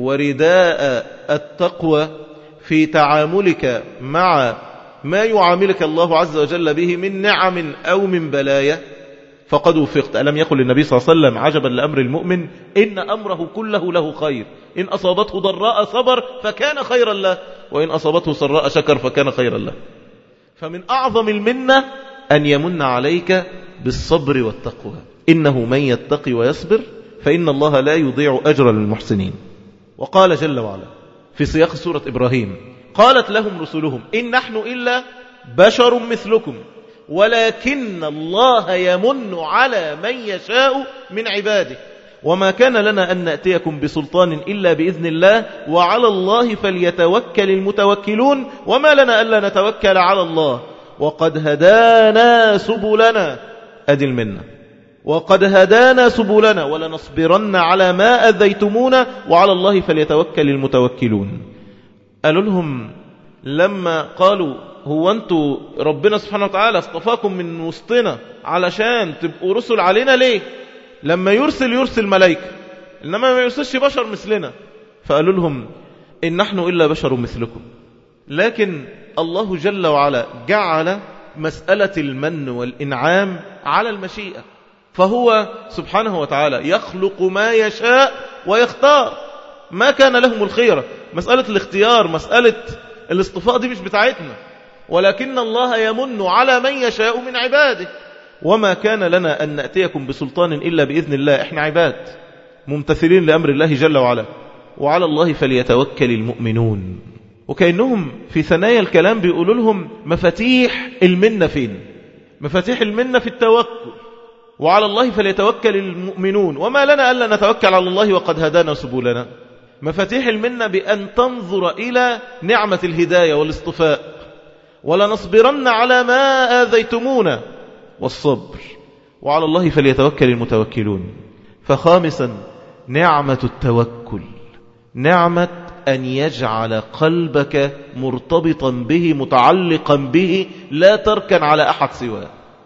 ورداء التقوى في تعاملك مع ما يعاملك الله عز وجل به من نعم أو من بلايا فقد وفقت. ألم يقل النبي صلى الله عليه وسلم عجبا لأمر المؤمن إن أمره كله له خير، إن أصابته ضراء صبر فكان خيرا له، وإن أصابته سراء شكر فكان خيرا له. فمن أعظم المنة أن يمن عليك بالصبر والتقوى، إنه من يتقي ويصبر فإن الله لا يضيع أجر المحسنين. وقال جل وعلا في سياق سورة إبراهيم قالت لهم رسلهم إن نحن إلا بشر مثلكم ولكن الله يمن على من يشاء من عباده وما كان لنا أن نأتيكم بسلطان إلا بإذن الله وعلى الله فليتوكل المتوكلون وما لنا ألا نتوكل على الله وقد هدانا سبلنا. أدي المنة. وقد هدانا سبلنا ولنصبرن على ما أذيتمونا وعلى الله فليتوكل المتوكلون. قالوا لهم لما قالوا هو أنتوا ربنا سبحانه وتعالى اصطفاكم من وسطنا علشان تبقوا رسل علينا ليه؟ لما يرسل ملائكة إنما ما يرسلش بشر مثلنا. فقالوا لهم إن نحن إلا بشر مثلكم. لكن الله جل وعلا جعل مسألة المن والإنعام على المشيئة، فهو سبحانه وتعالى يخلق ما يشاء ويختار، ما كان لهم الخيرة. مسألة الاختيار، مسألة الاصطفاء دي مش بتاعتنا، ولكن الله يمن على من يشاء من عباده. وما كان لنا أن نأتيكم بسلطان إلا بإذن الله. احنا عباد ممتثلين لأمر الله جل وعلا وعلى الله فليتوكل المؤمنون. وكأنهم في ثنايا الكلام بيقولوا لهم مفاتيح المنة فين؟ مفاتيح المنة في التوكل وعلى الله فليتوكل المؤمنون وما لنا ألا نتوكل على الله وقد هدانا سبلنا. مفاتيح المنة بأن تنظر إلى نعمة الهداية والاصطفاء ولنصبرن على ما آذيتمونا والصبر وعلى الله فليتوكل المتوكلون. فخامسا نعمة التوكل، نعمة أن يجعل قلبك مرتبطا به متعلقا به لا تركن على أحد سواه.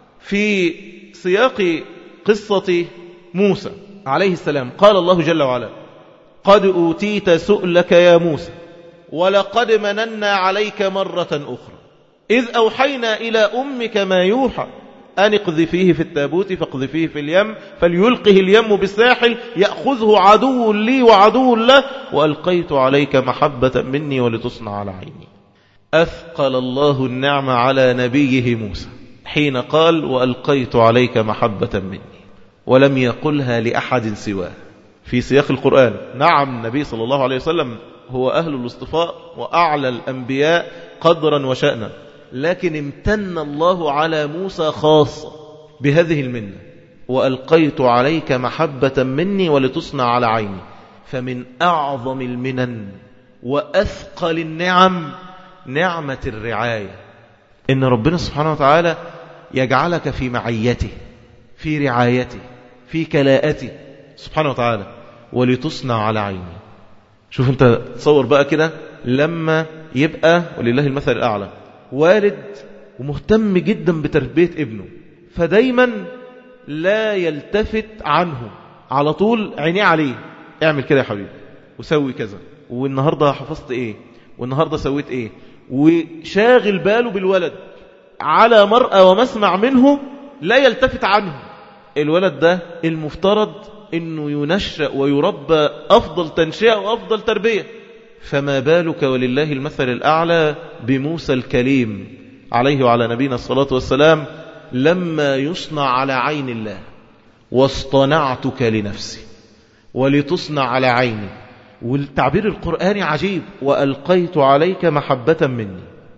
في سياق قصة موسى عليه السلام قال الله جل وعلا قد أوتيت سؤلك يا موسى ولقد مننا عليك مرة أخرى إذ أوحينا إلى أمك ما يوحى أن اقذفيه في التابوت فاقذفيه في اليم فليلقه اليم بالساحل يأخذه عدو لي وعدو له وألقيت عليك محبة مني ولتصنع على عيني. أثقل الله النعمة على نبيه موسى حين قال وألقيت عليك محبة مني، ولم يقلها لأحد سواه في سياق القرآن. نعم النبي صلى الله عليه وسلم هو أهل الاصطفاء وأعلى الأنبياء قدرا وشأنا، لكن امتن الله على موسى خاصة بهذه المنة وألقيت عليك محبة مني ولتصنع على عيني. فمن أعظم المنن وأثقل النعم نعمة الرعاية، إن ربنا سبحانه وتعالى يجعلك في معيته في رعايته في كلاءته سبحانه وتعالى ولتصنع على عيني. شوف انت تصور بقى كده لما يبقى ولله المثل الأعلى والد ومهتم جدا بتربية ابنه، فدايما لا يلتفت عنه، على طول عينيه عليه، اعمل كده يا حبيبي وسوي كذا والنهاردة حفظت ايه والنهاردة سويت ايه، وشاغل باله بالولد على مرأى ومسمع منه لا يلتفت عنه. الولد ده المفترض انه ينشأ ويربى افضل تنشئة وافضل تربية، فما بالك ولله المثل الأعلى بموسى الكليم عليه وعلى نبينا الصلاة والسلام لما يصنع على عين الله واصطنعتك لنفسي ولتصنع على عيني. والتعبير القرآني عجيب، وألقيت عليك محبة مني،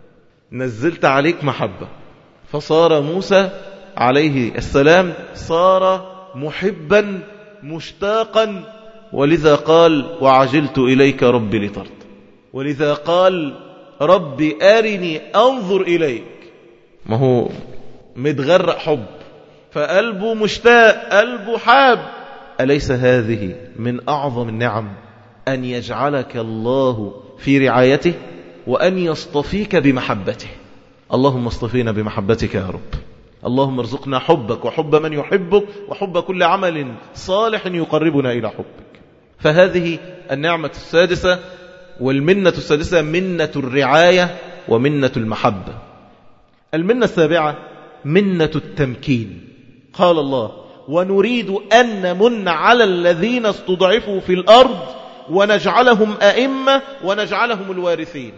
نزلت عليك محبة، فصار موسى عليه السلام صار محبا مشتاقا، ولذا قال وعجلت إليك ربي لترضى، ولذا قال ربي أرني أنظر إليك. ما هو متغرق حب فقلبه مشتاق قلبه حاب. أليس هذه من أعظم النعم أن يجعلك الله في رعايته وأن يصطفيك بمحبته؟ اللهم اصطفينا بمحبتك يا رب، اللهم ارزقنا حبك وحب من يحبك وحب كل عمل صالح يقربنا إلى حبك. فهذه النعمة السادسة والمنة السادسة منة الرعاية ومنة المحبة. المنة السابعة منة التمكين. قال الله ونريد أن نمن على الذين استضعفوا في الأرض ونجعلهم أئمة ونجعلهم الوارثين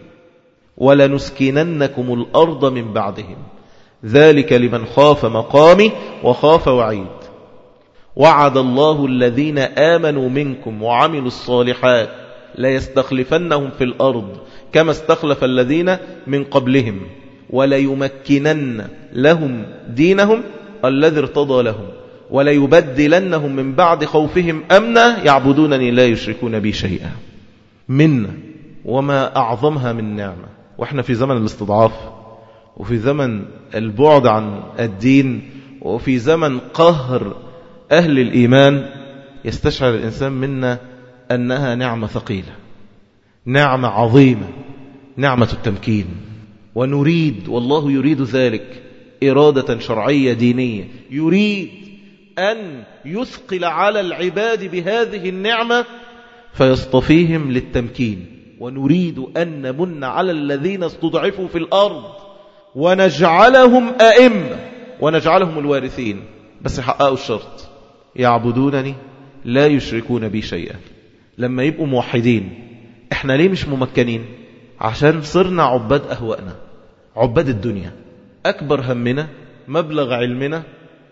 ولنسكننكم الأرض من بعدهم ذلك لمن خاف مقامي وخاف وعيد. وعد الله الذين آمنوا منكم وعملوا الصالحات ليستخلفنهم في الأرض كما استخلف الذين من قبلهم وليمكنن لهم دينهم الذي ارتضى لهم وليبدلنهم من بعد خوفهم أمنا يعبدونني لا يشركون بي شيئا. منا وما أعظمها من نعمة. وإحنا في زمن الاستضعاف، وفي زمن البعد عن الدين، وفي زمن قهر أهل الإيمان، يستشعر الإنسان منا أنها نعمة ثقيلة، نعمة عظيمة، نعمة التمكين. ونريد، والله يريد ذلك إرادة شرعية دينية، يريد أن يثقل على العباد بهذه النعمة فيصطفيهم للتمكين. ونريد أن نمن على الذين استضعفوا في الأرض ونجعلهم أئمة ونجعلهم الوارثين، بس يحققوا الشرط: يعبدونني لا يشركون بي شيئا. لما يبقوا موحدين. احنا ليه مش ممكنين؟ عشان صرنا عباد أهوائنا، عباد الدنيا. أكبر همنا، مبلغ علمنا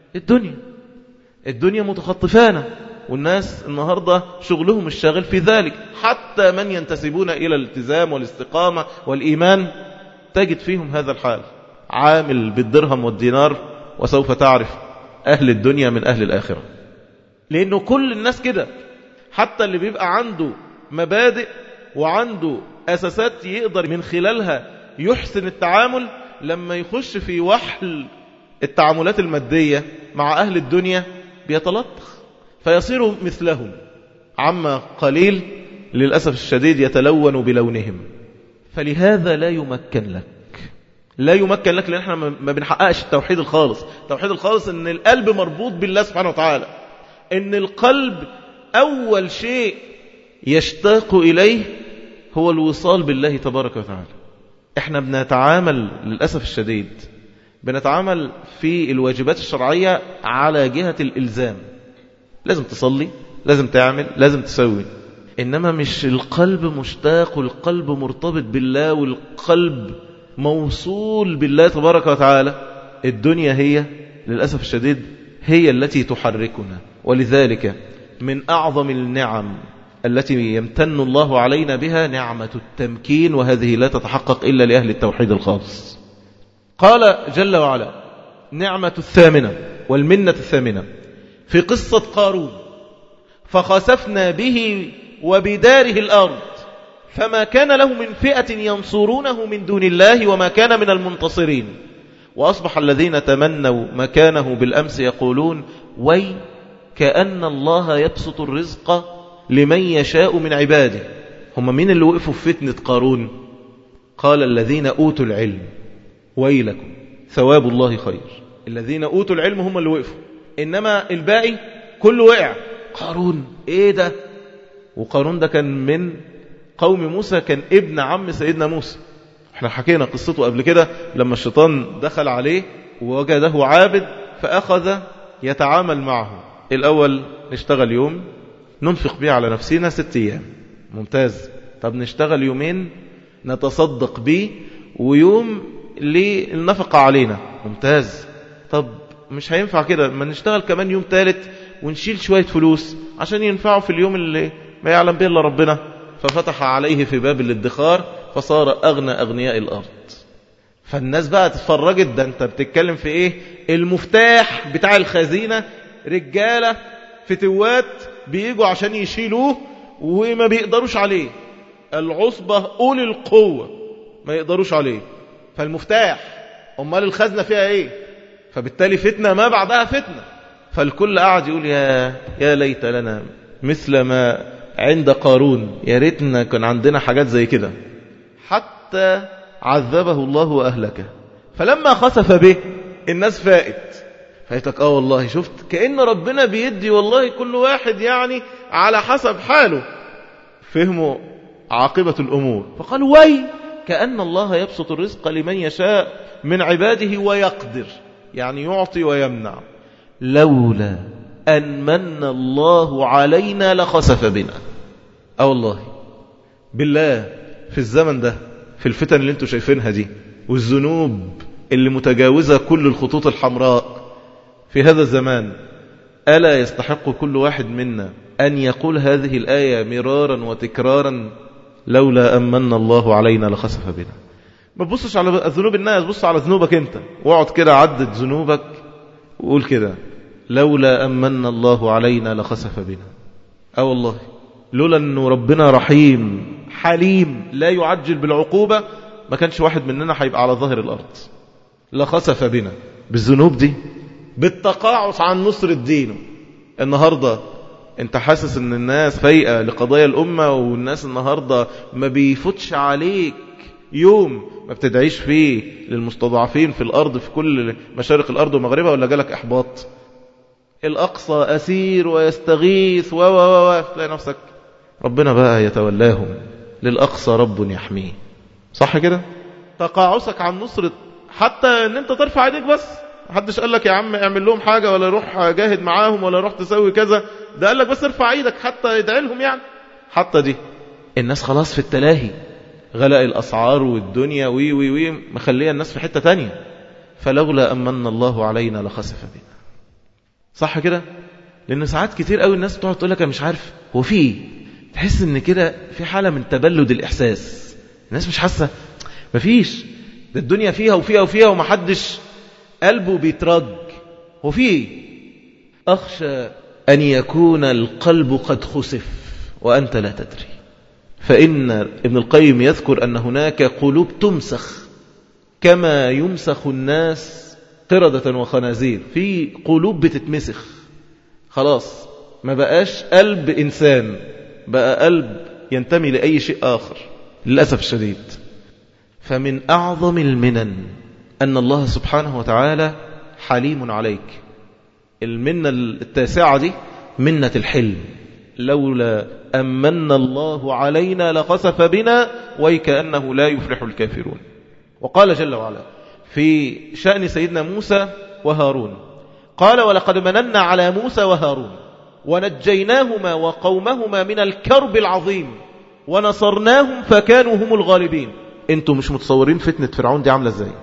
الدنيا متخطفانا، والناس النهاردة شغلهم الشاغل في ذلك. حتى من ينتسبون إلى الالتزام والاستقامة والإيمان تجد فيهم هذا الحال، عامل بالدرهم والدينار، وسوف تعرف أهل الدنيا من أهل الآخرة. لأنه كل الناس كده، حتى اللي بيبقى عنده مبادئ وعنده أساسات يقدر من خلالها يحسن التعامل، لما يخش في وحل التعاملات المادية مع أهل الدنيا بيتلطخ فيصير مثلهم. عما قليل للأسف الشديد يتلون بلونهم. فلهذا لا يمكن لك، لأن احنا ما بنحققش التوحيد الخالص. التوحيد الخالص ان القلب مربوط بالله سبحانه وتعالى، ان القلب أول شيء يشتاق إليه هو الوصال بالله تبارك وتعالى. احنا بنتعامل للأسف الشديد بنتعامل في الواجبات الشرعية على جهة الإلزام، لازم تصلي، لازم تعمل، لازم تسوي. إنما مش القلب مشتاق، والقلب مرتبط بالله، والقلب موصول بالله تبارك وتعالى. الدنيا هي للأسف الشديد هي التي تحركنا. ولذلك من أعظم النعم التي يمتن الله علينا بها نعمة التمكين، وهذه لا تتحقق إلا لأهل التوحيد الخالص. قال جل وعلا: نعمة الثامنة والمنة الثامنة في قصة قارون: فخسفنا به وبداره الأرض فما كان له من فئة ينصرونه من دون الله وما كان من المنتصرين وأصبح الذين تمنوا مكانه بالأمس يقولون وي كأن الله يبسط الرزق لمن يشاء من عباده. هم مين اللي وقفوا في فتنة قارون؟ قال الذين أوتوا العلم ويلكم ثواب الله خير. الذين أوتوا العلم هم اللي وقفوا، إنما الباقي كله وقع. قارون إيه ده؟ وقارون ده كان من قوم موسى، كان ابن عم سيدنا موسى. احنا حكينا قصته قبل كده لما الشيطان دخل عليه ووجده عابد فأخذ يتعامل معه. الأول نشتغل يوم ننفق به على نفسنا 6 أيام، ممتاز. طب نشتغل يومين نتصدق به، ويوم للنفقة علينا، ممتاز. طب مش هينفع كده، ما نشتغل كمان يوم 3 ونشيل شوية فلوس عشان ينفعوا في اليوم اللي ما يعلم به إلا ربنا. ففتح عليه في باب الادخار فصار أغنى أغنياء الأرض. فالناس بقى تتفرجت، ده انت بتتكلم في ايه؟ المفتاح بتاع الخزينة رجالة فتوات بيجوا عشان يشيلوه وما بيقدروش عليه، العصبة أولي القوة ما يقدروش عليه. فالمفتاح أمال الخزنة فيها ايه؟ فبالتالي فتنة ما بعدها فتنة. فالكل قاعد يقول يا ليت لنا مثل ما عند قارون، يا ريتنا كان عندنا حاجات زي كده. حتى عذبه الله وأهلكه. فلما خسف به الناس فايتك والله شفت كأن ربنا بيدي والله كل واحد يعني على حسب حاله، فهموا عاقبة الأمور. فقالوا وي كأن الله يبسط الرزق لمن يشاء من عباده ويقدر، يعني يعطي ويمنع. لولا أن من الله علينا لخسف بنا. والله بالله في الزمن ده، في الفتن اللي انتوا شايفينها دي والذنوب اللي متجاوزة كل الخطوط الحمراء في هذا الزمان، ألا يستحق كل واحد منا أن يقول هذه الآية مرارا وتكرارا؟ لولا أن من الله علينا لخسف بنا. ما تبصش على ذنوب الناس، بص على ذنوبك انت، واقعد كده عدد ذنوبك وقول كده لولا أمن الله علينا لخسف بنا. والله لولا أنه ربنا رحيم حليم لا يعجل بالعقوبة ما كانش واحد مننا هيبقى على ظهر الأرض. لخسف بنا بالذنوب دي، بالتقاعس عن نصر الدين. النهاردة انت حاسس ان الناس فايقة لقضايا الأمة، والناس النهاردة ما بيفوتش عليك يوم ما بتدعيش فيه للمستضعفين في الأرض في كل مشارق الأرض ومغربها، ولا جالك إحباط؟ الأقصى أسير ويستغيث تلاقي نفسك ربنا بقى يتولاهم. للأقصى رب يحميه. صح كده؟ تقاعسك عن نصرة، حتى ان انت ترفع ايديك بس. محدش قال لك يا عم اعمل لهم حاجة، ولا روح جاهد معاهم، ولا روح تسوي كذا. ده قال لك بس ارفع ايدك حتى يدعي لهم يعني. حتى دي الناس خلاص في التلاهي، غلاء الأسعار والدنيا وي مخليه الناس في حتة تانية. فلولا أمن الله علينا لخسف بنا. صح كده؟ لأن ساعات كتير قوي الناس بتقعد تقول لك أنا مش عارف هو في، تحس ان كده في حالة من تبلد الإحساس. الناس مش حاسة، مفيش، ده الدنيا فيها وفيها وفيها ومحدش قلبه بيترج. هو في أخشى أن يكون القلب قد خسف وأنت لا تدري. فإن ابن القيم يذكر أن هناك قلوب تمسخ كما يمسخ الناس قردة وخنازير. في قلوب بتتمسخ خلاص، ما بقاش قلب إنسان، بقى قلب ينتمي لأي شيء آخر للأسف الشديد. فمن أعظم المنن أن الله سبحانه وتعالى حليم عليك. المنة التاسعة دي منة الحلم. لولا أمن الله علينا لخسف بنا وكأنه لا يفلح الكافرون. وقال جل وعلا في شأن سيدنا موسى وهارون قال ولقد مننا على موسى وهارون ونجيناهما وقومهما من الكرب العظيم ونصرناهم فكانوا هم الغالبين. انتوا مش متصورين فتنة فرعون دي عاملة ازاي.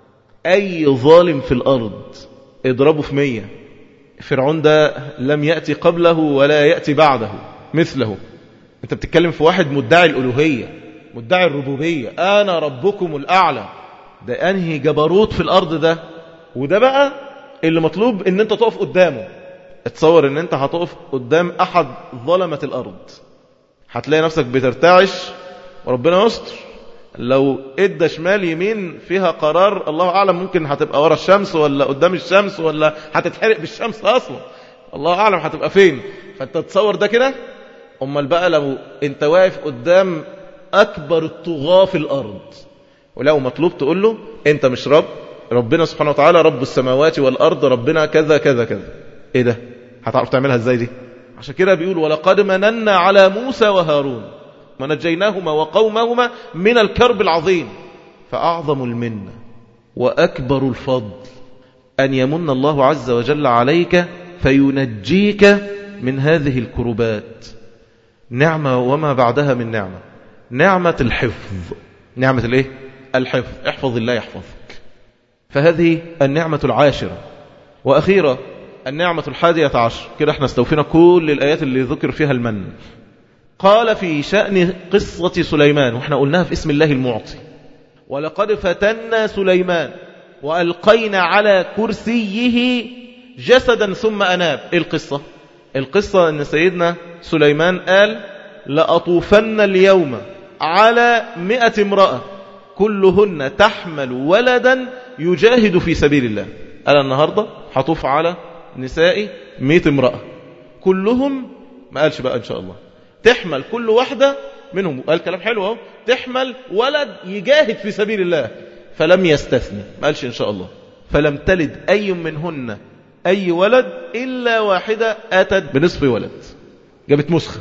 اي ظالم في الارض اضربه في 100. فرعون ده لم يأتي قبله ولا يأتي بعده مثله. انت بتتكلم في واحد مدعي الألوهية، مدعي الربوبية، انا ربكم الاعلى. ده انهي جبروت في الارض ده. وده بقى اللي مطلوب ان انت تقف قدامه. اتصور ان انت هتقف قدام احد ظلمة الارض، هتلاقي نفسك بترتعش وربنا يستر. لو ادى شمال يمين فيها قرار الله اعلم، ممكن هتبقى ورا الشمس ولا قدام الشمس ولا هتتحرق بالشمس اصلا، الله اعلم هتبقى فين. فانت تتصور ده كده. امال بقى لو انت واقف قدام اكبر الطغاة في الارض، ولو مطلوب تقول له انت مش رب، ربنا سبحانه وتعالى رب السماوات والارض، ربنا كذا كذا كذا. ايه ده؟ هتعرف تعملها ازاي دي؟ عشان كده بيقول ولقد مننا على موسى وهارون ونجيناهما وقومهما من الكرب العظيم. فأعظم المنة وأكبر الفضل أن يمن الله عز وجل عليك فينجيك من هذه الكربات. نعمة وما بعدها من نعمة، نعمة الحفظ. نعمة الايه؟ الحفظ. احفظ الله يحفظك. فهذه النعمة العاشرة. وأخيرا النعمة 11. كده احنا استوفينا كل الآيات اللي ذكر فيها المن. قال في شأن قصة سليمان، وإحنا قلناها في اسم الله المعطي، ولقد فتنا سليمان وألقينا على كرسيه جسدا ثم أناب. إيه القصة؟ القصة أن سيدنا سليمان قال لأطوفن اليوم على 100 امرأة كلهن تحمل ولدا يجاهد في سبيل الله. قال النهاردة هطوف على نسائي 100 امرأة كلهم، ما قالش بقى إن شاء الله تحمل كل واحدة منهم، قال كلام حلو اهو، تحمل ولد يجاهد في سبيل الله، فلم يستثني، ما قالش إن شاء الله. فلم تلد أي منهن أي ولد إلا واحدة أتت بنصف ولد، جابت مسخة.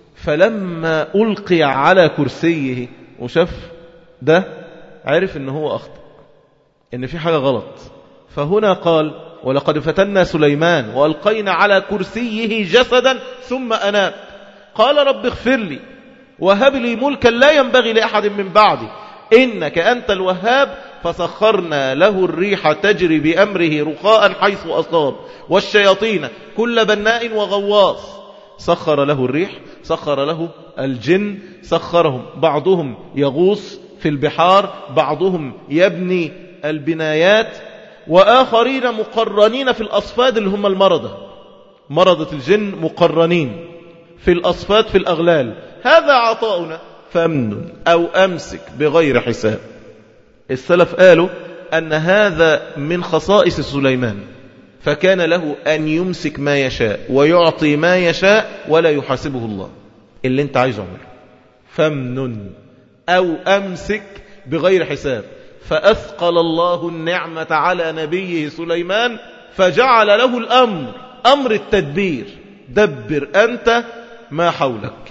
فلما ألقي على كرسيه وشاف ده عرف إن هو أخطأ، إن في حاجة غلط. فهنا قال ولقد فتنا سليمان وألقينا على كرسيه جسدا ثم أناب. قال رب اغفر لي وهب لي ملكا لا ينبغي لأحد من بعدي إنك أنت الوهاب. فسخرنا له الريح تجري بأمره رخاء حيث أصاب والشياطين كل بناء وغواص. سخر له الريح، سخر له الجن، سخرهم بعضهم يغوص في البحار، بعضهم يبني البنايات، وآخرين مقرنين في الأصفاد اللي هم مرضة الجن مقرنين في الأصفاد في الأغلال. هذا عطاؤنا فامنن أو أمسك بغير حساب. السلف قالوا أن هذا من خصائص سليمان، فكان له أن يمسك ما يشاء ويعطي ما يشاء ولا يحاسبه الله. اللي انت عايزه عمله، فامنن أو أمسك بغير حساب. فأثقل الله النعمة على نبيه سليمان فجعل له الأمر، أمر التدبير، دبر أنت ما حولك،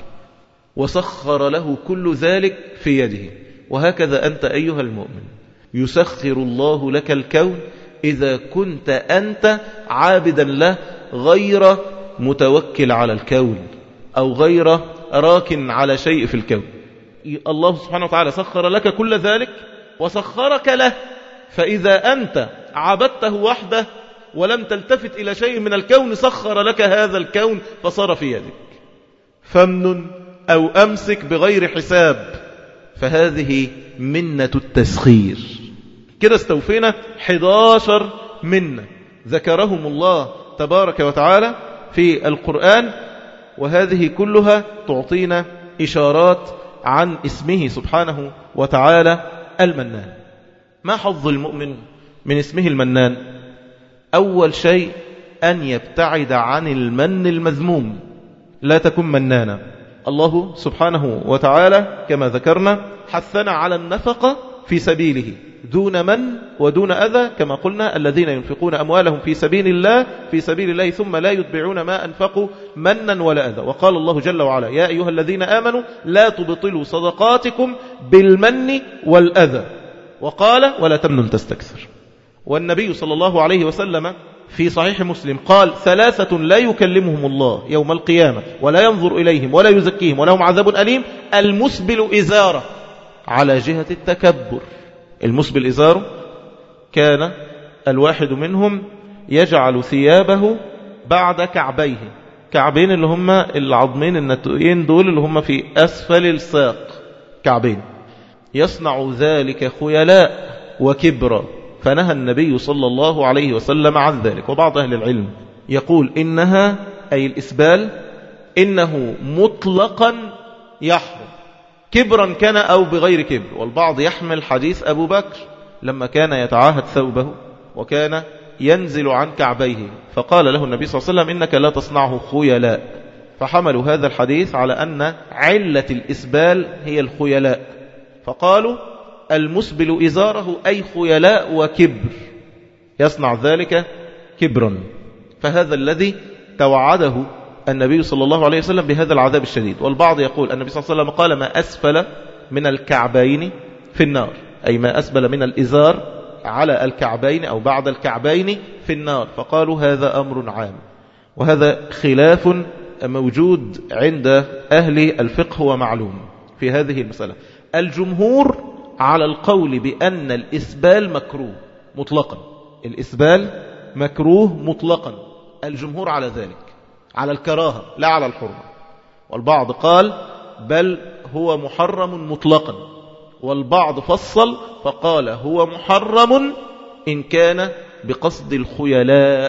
وسخر له كل ذلك في يده. وهكذا أنت أيها المؤمن، يسخر الله لك الكون إذا كنت أنت عابدا له غير متوكل على الكون أو غير راكن على شيء في الكون. الله سبحانه وتعالى سخر لك كل ذلك وسخرك له، فإذا أنت عبدته وحده ولم تلتفت إلى شيء من الكون سخر لك هذا الكون فصار في يدك. فامنن أو أمسك بغير حساب، فهذه منة التسخير. كده استوفينا 11 منة ذكرهم الله تبارك وتعالى في القرآن، وهذه كلها تعطينا إشارات عن اسمه سبحانه وتعالى المنان. ما حظ المؤمن من اسمه المنان؟ أول شيء أن يبتعد عن المن المذموم، لا تكن منانا. الله سبحانه وتعالى كما ذكرنا حثنا على النفقة في سبيله دون من ودون أذى، كما قلنا الذين ينفقون أموالهم في سبيل الله ثم لا يتبعون ما أنفقوا منا ولا أذى. وقال الله جل وعلا: يا أيها الذين آمنوا لا تبطلوا صدقاتكم بالمن والأذى. وقال: ولا تمنن تستكثر. والنبي صلى الله عليه وسلم في صحيح مسلم قال: 3 لا يكلمهم الله يوم القيامة ولا ينظر إليهم ولا يزكيهم ولهم عذاب أليم: المسبل إزاره على جهة التكبر. المسبل إزاره كان الواحد منهم يجعل ثيابه بعد كعبيه، كعبين اللي هم العظمين النتوئين دول اللي هم في أسفل الساق، كعبين، يصنع ذلك خيلاء وكبرا، فنهى النبي صلى الله عليه وسلم عن ذلك. وبعض أهل العلم يقول إنها أي الإسبال إنه مطلقا يحرم، كبرا كان أو بغير كبر. والبعض يحمل حديث أبو بكر لما كان يتعاهد ثوبه وكان ينزل عن كعبيه، فقال له النبي صلى الله عليه وسلم: إنك لا تصنعه خيلاء. فحملوا هذا الحديث على أن علة الإسبال هي الخيلاء، فقالوا المسبل إزاره أي خيلاء وكبر، يصنع ذلك كبرا. فهذا الذي توعده النبي صلى الله عليه وسلم بهذا العذاب الشديد. والبعض يقول النبي صلى الله عليه وسلم قال: ما أسفل من الكعبين في النار، أي ما أسفل من الإزار على الكعبين أو بعد الكعبين في النار. فقالوا هذا أمر عام، وهذا خلاف موجود عند أهل الفقه ومعلوم في هذه المسألة. الجمهور على القول بأن الإسبال مكروه مطلقا، الإسبال مكروه مطلقا، الجمهور على ذلك، على الكراهة لا على الحرمة. والبعض قال بل هو محرم مطلقا، والبعض فصل فقال هو محرم إن كان بقصد الخيلاء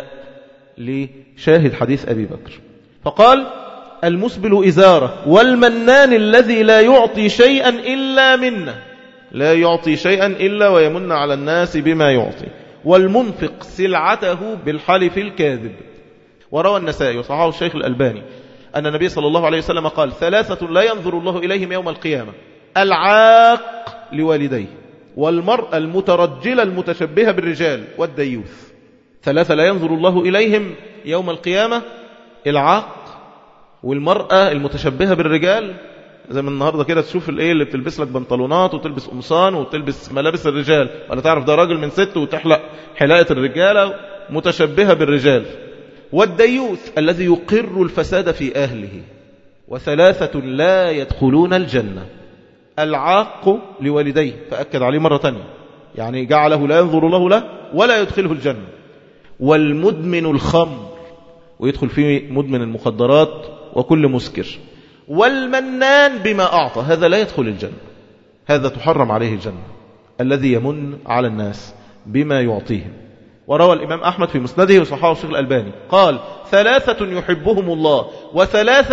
لشاهد حديث أبي بكر. فقال المسبل إزاره، والمنان الذي لا يعطي شيئا إلا منه، لا يعطي شيئا إلا ويمن على الناس بما يعطي، والمنفق سلعته بالحلف الكاذب. وروى النسائي وصححه الشيخ الألباني أن النبي صلى الله عليه وسلم قال: 3 لا ينظر الله إليهم يوم القيامة: العاق لوالديه، والمرأة المترجلة المتشبهة بالرجال، والديوث. 3 لا ينظر الله إليهم يوم القيامة: العاق، والمرأة المتشبهة بالرجال، زي من النهاردة كده تشوف الايه اللي بتلبس لك بنطلونات وتلبس قمصان وتلبس ملابس الرجال، ولا تعرف ده راجل من ست وتحلق حلاقة الرجالة، متشبهة بالرجال. والديوث الذي يقر الفساد في أهله. و3 لا يدخلون الجنة: العاق لوالديه، فأكد عليه مرة تانية، يعني جعله لا ينظر الله له ولا يدخله الجنة. والمدمن الخمر، ويدخل فيه مدمن المخدرات وكل مسكر. والمنان بما أعطى، هذا لا يدخل الجنة، هذا تحرم عليه الجنة، الذي يمن على الناس بما يعطيهم. وروى الإمام أحمد في مسنده وصححه الشيخ الألباني قال 3 يحبهم الله و3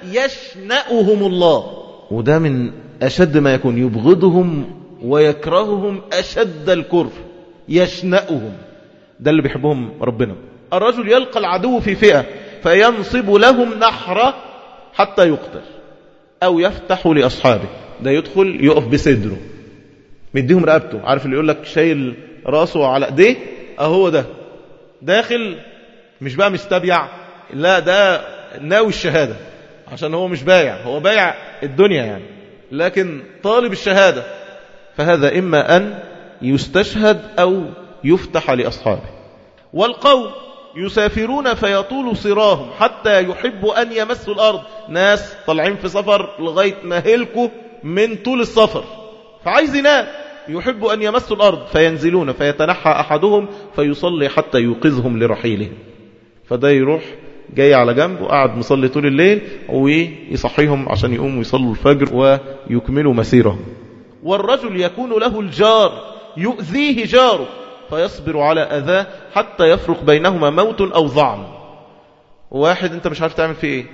يشنأهم الله. وده من أشد ما يكون، يبغضهم ويكرههم أشد الكره. يشنأهم ده اللي بيحبهم ربنا. الرجل يلقى العدو في فئة فينصب لهم نحرة حتى يقتل أو يفتح لأصحابه. ده يدخل يقف بصدره مديهم رقبته، عارف اللي يقول لك شايل راسه على ايديه، اهو ده داخل مش بقى مستبيع، لا ده ناوي الشهادة، عشان هو مش بايع، هو بايع الدنيا يعني، لكن طالب الشهادة. فهذا إما أن يستشهد أو يفتح لأصحابه. والقوم يسافرون فيطول صراهم حتى يحبوا أن يمسوا الأرض. ناس طالعين في سفر لغاية ما هلكوا من طول السفر، فعايز ينام، يحب أن يمسوا الأرض فينزلون فيتنحى أحدهم فيصلي حتى يوقظهم لرحيلهم. فده يروح جاي على جنب وقعد مصلي طول الليل ويصحيهم عشان يقوموا يصلوا الفجر ويكملوا مسيرهم. والرجل يكون له الجار يؤذيه جاره فيصبر على أذاه حتى يفرق بينهما موت أو ظعن. واحد انت مش عارف تعمل فيه ايه،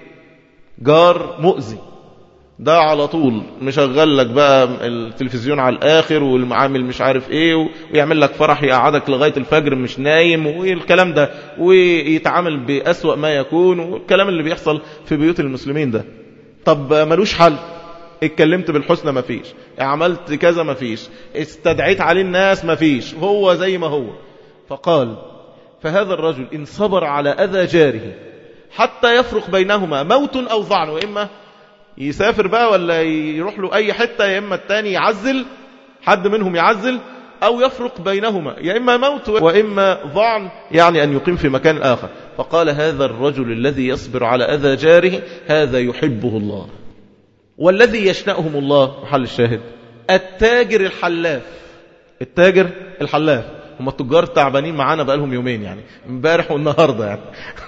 جار مؤذي، ده على طول مشغل لك بقى التلفزيون على الآخر والمعامل مش عارف ايه، ويعمل لك فرح يقعدك لغاية الفجر مش نايم والكلام ده، ويتعامل بأسوأ ما يكون، والكلام اللي بيحصل في بيوت المسلمين ده. طب ملوش حل، اتكلمت بالحسنى مفيش، عملت كذا مفيش، استدعيت عليه الناس مفيش، هو زي ما هو. فقال فهذا الرجل إن صبر على أذى جاره حتى يفرق بينهما موت أو ظعن، وإما يسافر بقى ولا يروح له أي حتة، يا إما التاني يعزل، حد منهم يعزل، أو يفرق بينهما يا إما موت وإما ظعن، يعني أن يقيم في مكان آخر. فقال هذا الرجل الذي يصبر على أذى جاره هذا يحبه الله. والذي يشنأهم الله، محل الشاهد، التاجر الحلاف. التاجر الحلاف، هم التجار تعبانين معانا بقالهم يومين يعني، امبارح والنهاردة يعني.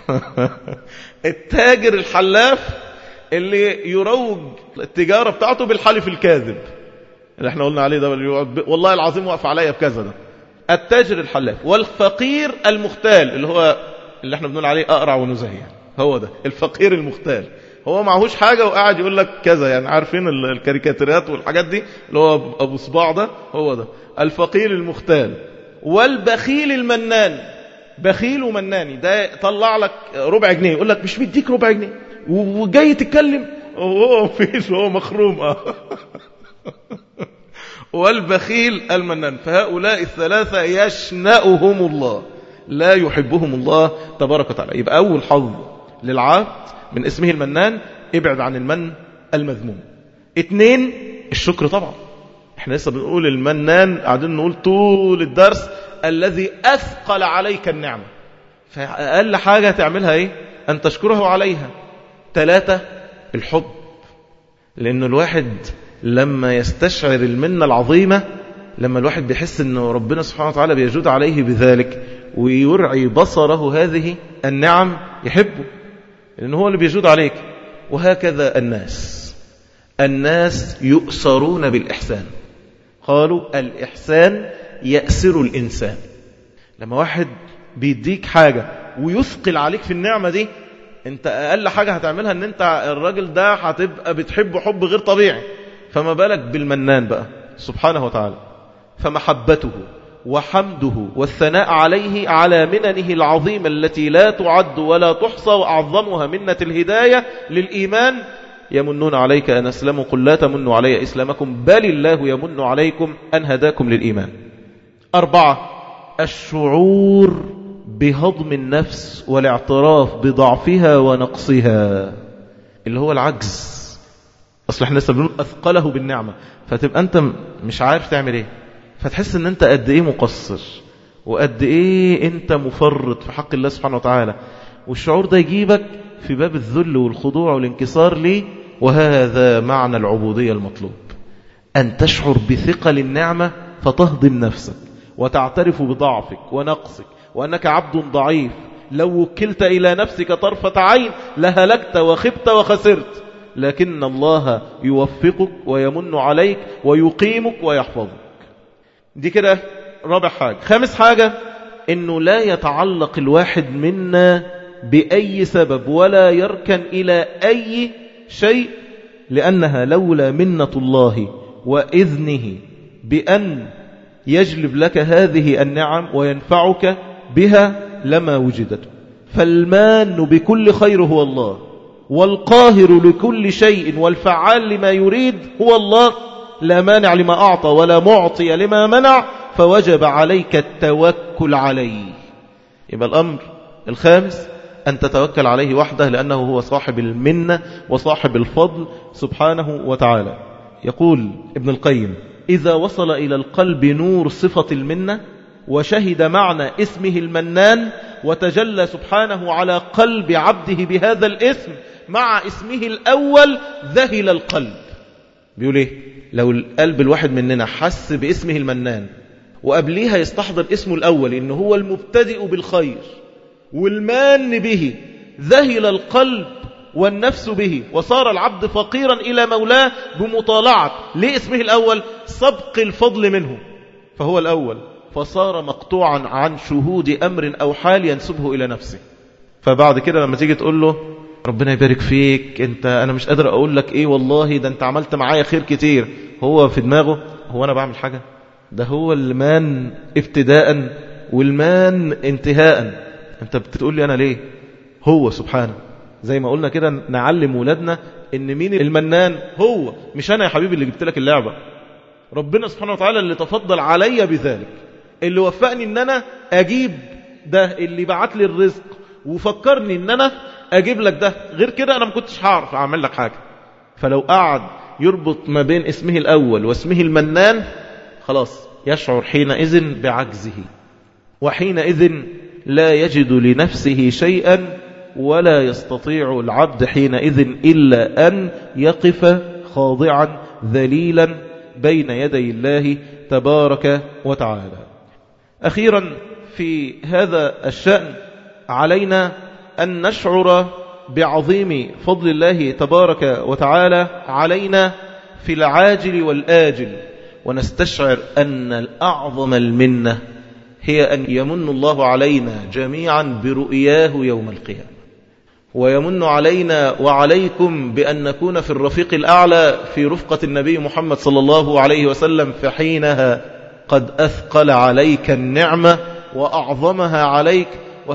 التاجر الحلاف اللي يروج التجارة بتاعته بالحلف الكاذب اللي احنا قلنا عليه ده، والله العظيم وقف عليا بكذا، ده التاجر الحلاف. والفقير المختال اللي هو اللي احنا بنقول عليه أقرع ونزهي يعني، هو ده الفقير المختال، هو معهوش حاجة وقاعد يقول لك كذا يعني، عارفين الكاريكاتيرات والحاجات دي اللي هو أبو صباع ده، هو ده الفقير المختال. والبخيل المنان، بخيل ومناني، ده طلع لك ربع جنيه يقول لك مش مديك ربع جنيه وجاي تتكلم وهو مفيش، هو مخروم. والبخيل المنان. فهؤلاء الثلاثة يشنأهم الله، لا يحبهم الله تبارك وتعالى. يبقى أول حظ للعبد من اسمه المنان، ابعد عن المن المذموم. 2 الشكر طبعا، احنا لسه بنقول المنان، قاعدين نقول طول الدرس الذي أثقل عليك النعمة، فأقل حاجة تعملها ايه؟ أن تشكره عليها. 3 الحب، لأن الواحد لما يستشعر المنة العظيمة، لما الواحد بيحس أن ربنا سبحانه وتعالى بيجود عليه بذلك ويرعي بصره هذه النعم، يحبه لأنه هو اللي بيجود عليك. وهكذا الناس يؤسرون بالإحسان. قالوا الإحسان يأسر الإنسان. لما واحد بيديك حاجة ويثقل عليك في النعمة دي، انت أقل حاجة هتعملها ان انت الراجل ده هتبقى بتحبه حب غير طبيعي، فما بالك بالمنان بقى سبحانه وتعالى. فمحبته وحمده والثناء عليه على مننه العظيمة التي لا تعد ولا تحصى، وأعظمها منة الهداية للإيمان. يمنون عليك أن أسلموا قل لا تمنوا علي إسلامكم بل الله يمن عليكم أن هداكم للإيمان. 4 الشعور بهضم النفس والاعتراف بضعفها ونقصها، اللي هو العجز. أصل احنا نقول أثقله بالنعمة، فتبقى أنت مش عارف تعمل إيه، فتحس أن أنت قد إيه مقصر وقد إيه أنت مفرط في حق الله سبحانه وتعالى. والشعور ده يجيبك في باب الذل والخضوع والانكسار ليه. وهذا معنى العبودية المطلوب، أن تشعر بثقل النعمة فتهضم نفسك وتعترف بضعفك ونقصك وأنك عبد ضعيف، لو وكلت إلى نفسك طرفة عين لهلكت وخبت وخسرت، لكن الله يوفقك ويمن عليك ويقيمك ويحفظك. دي كده رابع حاجة. 5 حاجة أنه لا يتعلق الواحد منا بأي سبب ولا يركن إلى أي شيء، لأنها لولا منة الله وإذنه بأن يجلب لك هذه النعم وينفعك بها لما وجدت. فالمان بكل خير هو الله، والقاهر لكل شيء والفعال لما يريد هو الله، لا مانع لما أعطى ولا معطي لما منع، فوجب عليك التوكل عليه. يبقى الأمر الخامس أن تتوكل عليه وحده، لأنه هو صاحب المنة وصاحب الفضل سبحانه وتعالى. يقول ابن القيم: إذا وصل إلى القلب نور صفة المنة وشهد معنى اسمه المنان وتجلى سبحانه على قلب عبده بهذا الاسم مع اسمه الأول، ذهل القلب. بيقول إيه؟ لو القلب الواحد مننا حس باسمه المنان وقبليها يستحضر اسمه الأول إنه هو المبتدئ بالخير والمان به، ذهل القلب والنفس به، وصار العبد فقيرا إلى مولاه بمطالعة لاسمه الأول سبق الفضل منه، فهو الأول، فصار مقطوعا عن شهود أمر أو حال ينسبه إلى نفسه. فبعد كده لما تيجي تقول له ربنا يبارك فيك، أنا مش قادر أقول لك إيه والله، ده أنت عملت معايا خير كتير، هو في دماغه هو أنا بعمل حاجة؟ ده هو المان ابتداء والمان انتهاء. أنت بتقول لي أنا ليه؟ هو سبحانه. زي ما قلنا كده نعلم ولادنا إن مين المنان؟ هو، مش أنا يا حبيبي اللي جبت لك اللعبة. ربنا سبحانه وتعالى اللي تفضل علي بذلك، اللي وفقني إن أنا أجيب ده، اللي بعت لي الرزق وفكرني إن أنا أجيب لك ده، غير كده أنا ما كنتش هعرف أعمل لك حاجة. فلو قعد يربط ما بين اسمه الأول واسمه المنان، خلاص يشعر حينئذ بعجزه، وحينئذ لا يجد لنفسه شيئا، ولا يستطيع العبد حينئذ إلا أن يقف خاضعا ذليلا بين يدي الله تبارك وتعالى. أخيرا في هذا الشأن علينا أن نشعر بعظيم فضل الله تبارك وتعالى علينا في العاجل والآجل، ونستشعر أن الأعظم المنة هي أن يمن الله علينا جميعا برؤياه يوم القيامة، ويمن علينا وعليكم بأن نكون في الرفيق الأعلى في رفقة النبي محمد صلى الله عليه وسلم، فحينها قد أثقل عليك النعمة وأعظمها عليك،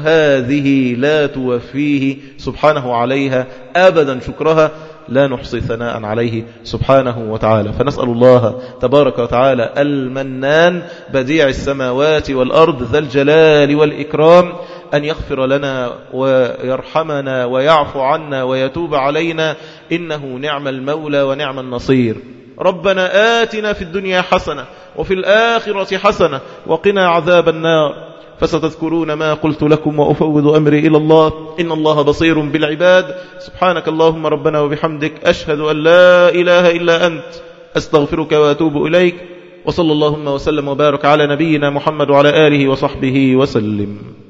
وهذه لا توفيه سبحانه عليها أبدا شكرها، لا نحصي ثناء عليه سبحانه وتعالى. فنسأل الله تبارك وتعالى المنان بديع السماوات والأرض ذا الجلال والإكرام أن يغفر لنا ويرحمنا ويعفو عنا ويتوب علينا، إنه نعم المولى ونعم النصير. ربنا آتنا في الدنيا حسنة وفي الآخرة حسنة وقنا عذاب النار. فستذكرون ما قلت لكم وأفوض أمري إلى الله، إن الله بصير بالعباد. سبحانك اللهم ربنا وبحمدك، أشهد أن لا إله إلا أنت، أستغفرك وأتوب إليك. وصلى اللهم وسلم وبارك على نبينا محمد وعلى آله وصحبه وسلم.